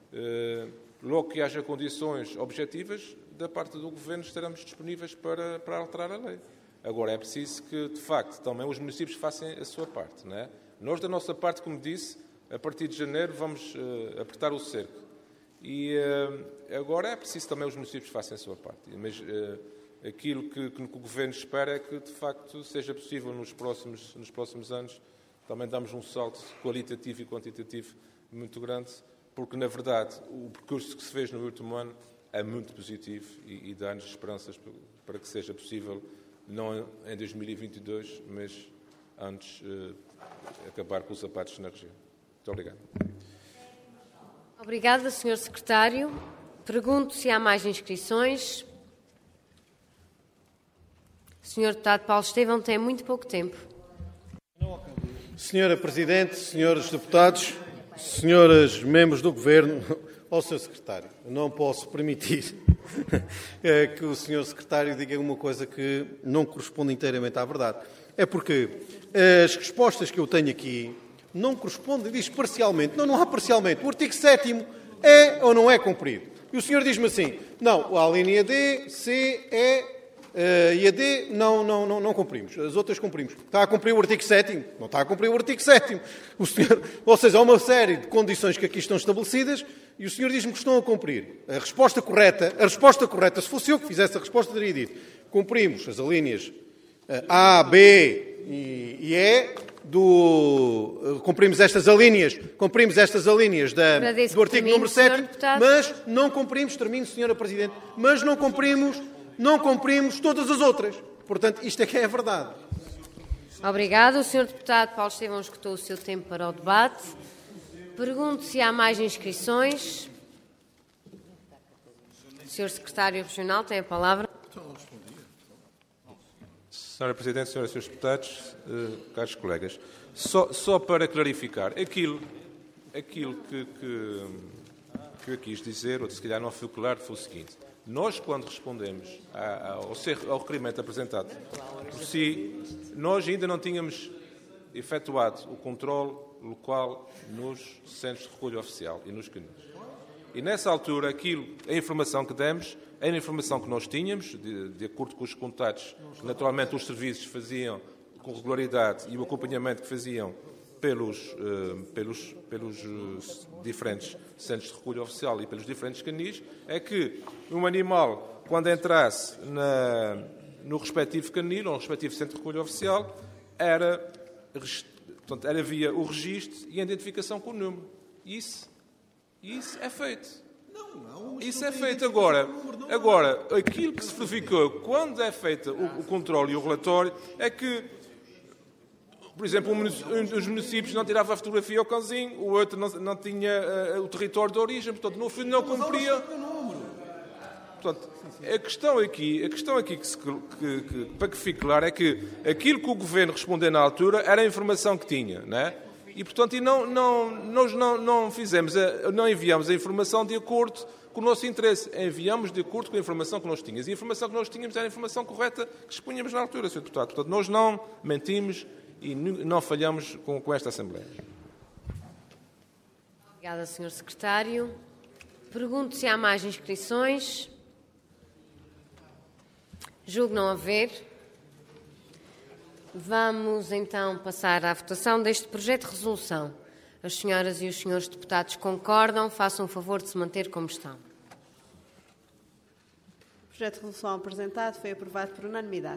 logo que haja condições objetivas, da parte do Governo estaremos disponíveis para, para alterar a lei. Agora, é preciso que, de facto, também os municípios façam a sua parte, não é? Nós, da nossa parte, como disse, a partir de janeiro vamos uh, apertar o cerco. E uh, agora é preciso também os municípios façam a sua parte. Mas uh, aquilo que, que o Governo espera é que, de facto, seja possível nos próximos, nos próximos anos também darmos um salto qualitativo e quantitativo muito grande, porque, na verdade, o percurso que se fez no último ano é muito positivo e, e dá-nos esperanças para que seja possível, não em dois mil e vinte e dois, mas antes uh, acabar com os sapatos na região. Muito obrigado. Obrigada, senhor Secretário. Pergunto se há mais inscrições. senhor Deputado Paulo Estevão tem muito pouco tempo. Senhora Presidente, senhores deputados, senhoras membros do Governo, ao senhor Secretário, não posso permitir que o senhor Secretário diga uma coisa que não corresponde inteiramente à verdade. É porque as respostas que eu tenho aqui não correspondem, diz parcialmente. Não, não há parcialmente. O artigo sétimo é ou não é cumprido. E o senhor diz-me assim, não, a linha D, C, E uh, e a D não, não, não, não cumprimos. As outras cumprimos. Está a cumprir o artigo sétimo? Não está a cumprir o artigo sétimo. O senhor, ou seja, há uma série de condições que aqui estão estabelecidas e o senhor diz-me que estão a cumprir. A resposta correta, a resposta correta, se fosse eu que fizesse a resposta, teria dito, cumprimos as alíneas uh, A, B e, e E, do, cumprimos estas alíneas, cumprimos estas alíneas da, do artigo número sete, mas não cumprimos, termino, senhora Presidente, mas não cumprimos, não cumprimos todas as outras. Portanto, isto é que é a verdade. Obrigado. O senhor Deputado Paulo Estevão esgotou o seu tempo para o debate. Pergunto se há mais inscrições. O senhor Secretário Regional tem a palavra. Senhora Presidente, senhoras e senhores deputados, eh, caros colegas, só, só para clarificar, aquilo, aquilo que, que, que eu quis dizer, ou se calhar não foi claro, foi o seguinte. Nós, quando respondemos ao, ao requerimento apresentado por si, nós ainda não tínhamos efetuado o controle local nos centros de recolha oficial e nos canis. E nessa altura, aquilo, a informação que demos, era a informação que nós tínhamos, de, de acordo com os contatos que naturalmente os serviços faziam com regularidade e o acompanhamento que faziam pelos, uh, pelos, pelos uh, diferentes centros de recolha oficial e pelos diferentes canis, é que um animal, quando entrasse na, no respectivo canil ou no respectivo centro de recolha oficial, era, portanto, era via o registro e a identificação com o número. Isso, isso é feito. Isso é feito agora. Agora, aquilo que se verificou quando é feito o, o controle e o relatório é que, por exemplo, um dos municípios não tirava a fotografia ao cãozinho, o outro não, não tinha uh, o território de origem, portanto, no fim não cumpria. Portanto, a questão aqui, a questão aqui que se, que, que, para que fique claro é que aquilo que o Governo respondeu na altura era a informação que tinha, não é? E, portanto, e não, não, nós não, não, fizemos a, não enviamos a informação de acordo com o nosso interesse. Enviamos de acordo com a informação que nós tínhamos. E a informação que nós tínhamos era a informação correta que expunhamos na altura, senhor Deputado. Portanto, nós não mentimos e não falhamos com, com esta Assembleia. Obrigada, senhor Secretário. Pergunto se há mais inscrições. Julgo não haver. Vamos então passar à votação deste projeto de resolução. As senhoras e os senhores deputados concordam, façam o favor de se manter como estão. O projeto de resolução apresentado foi aprovado por unanimidade.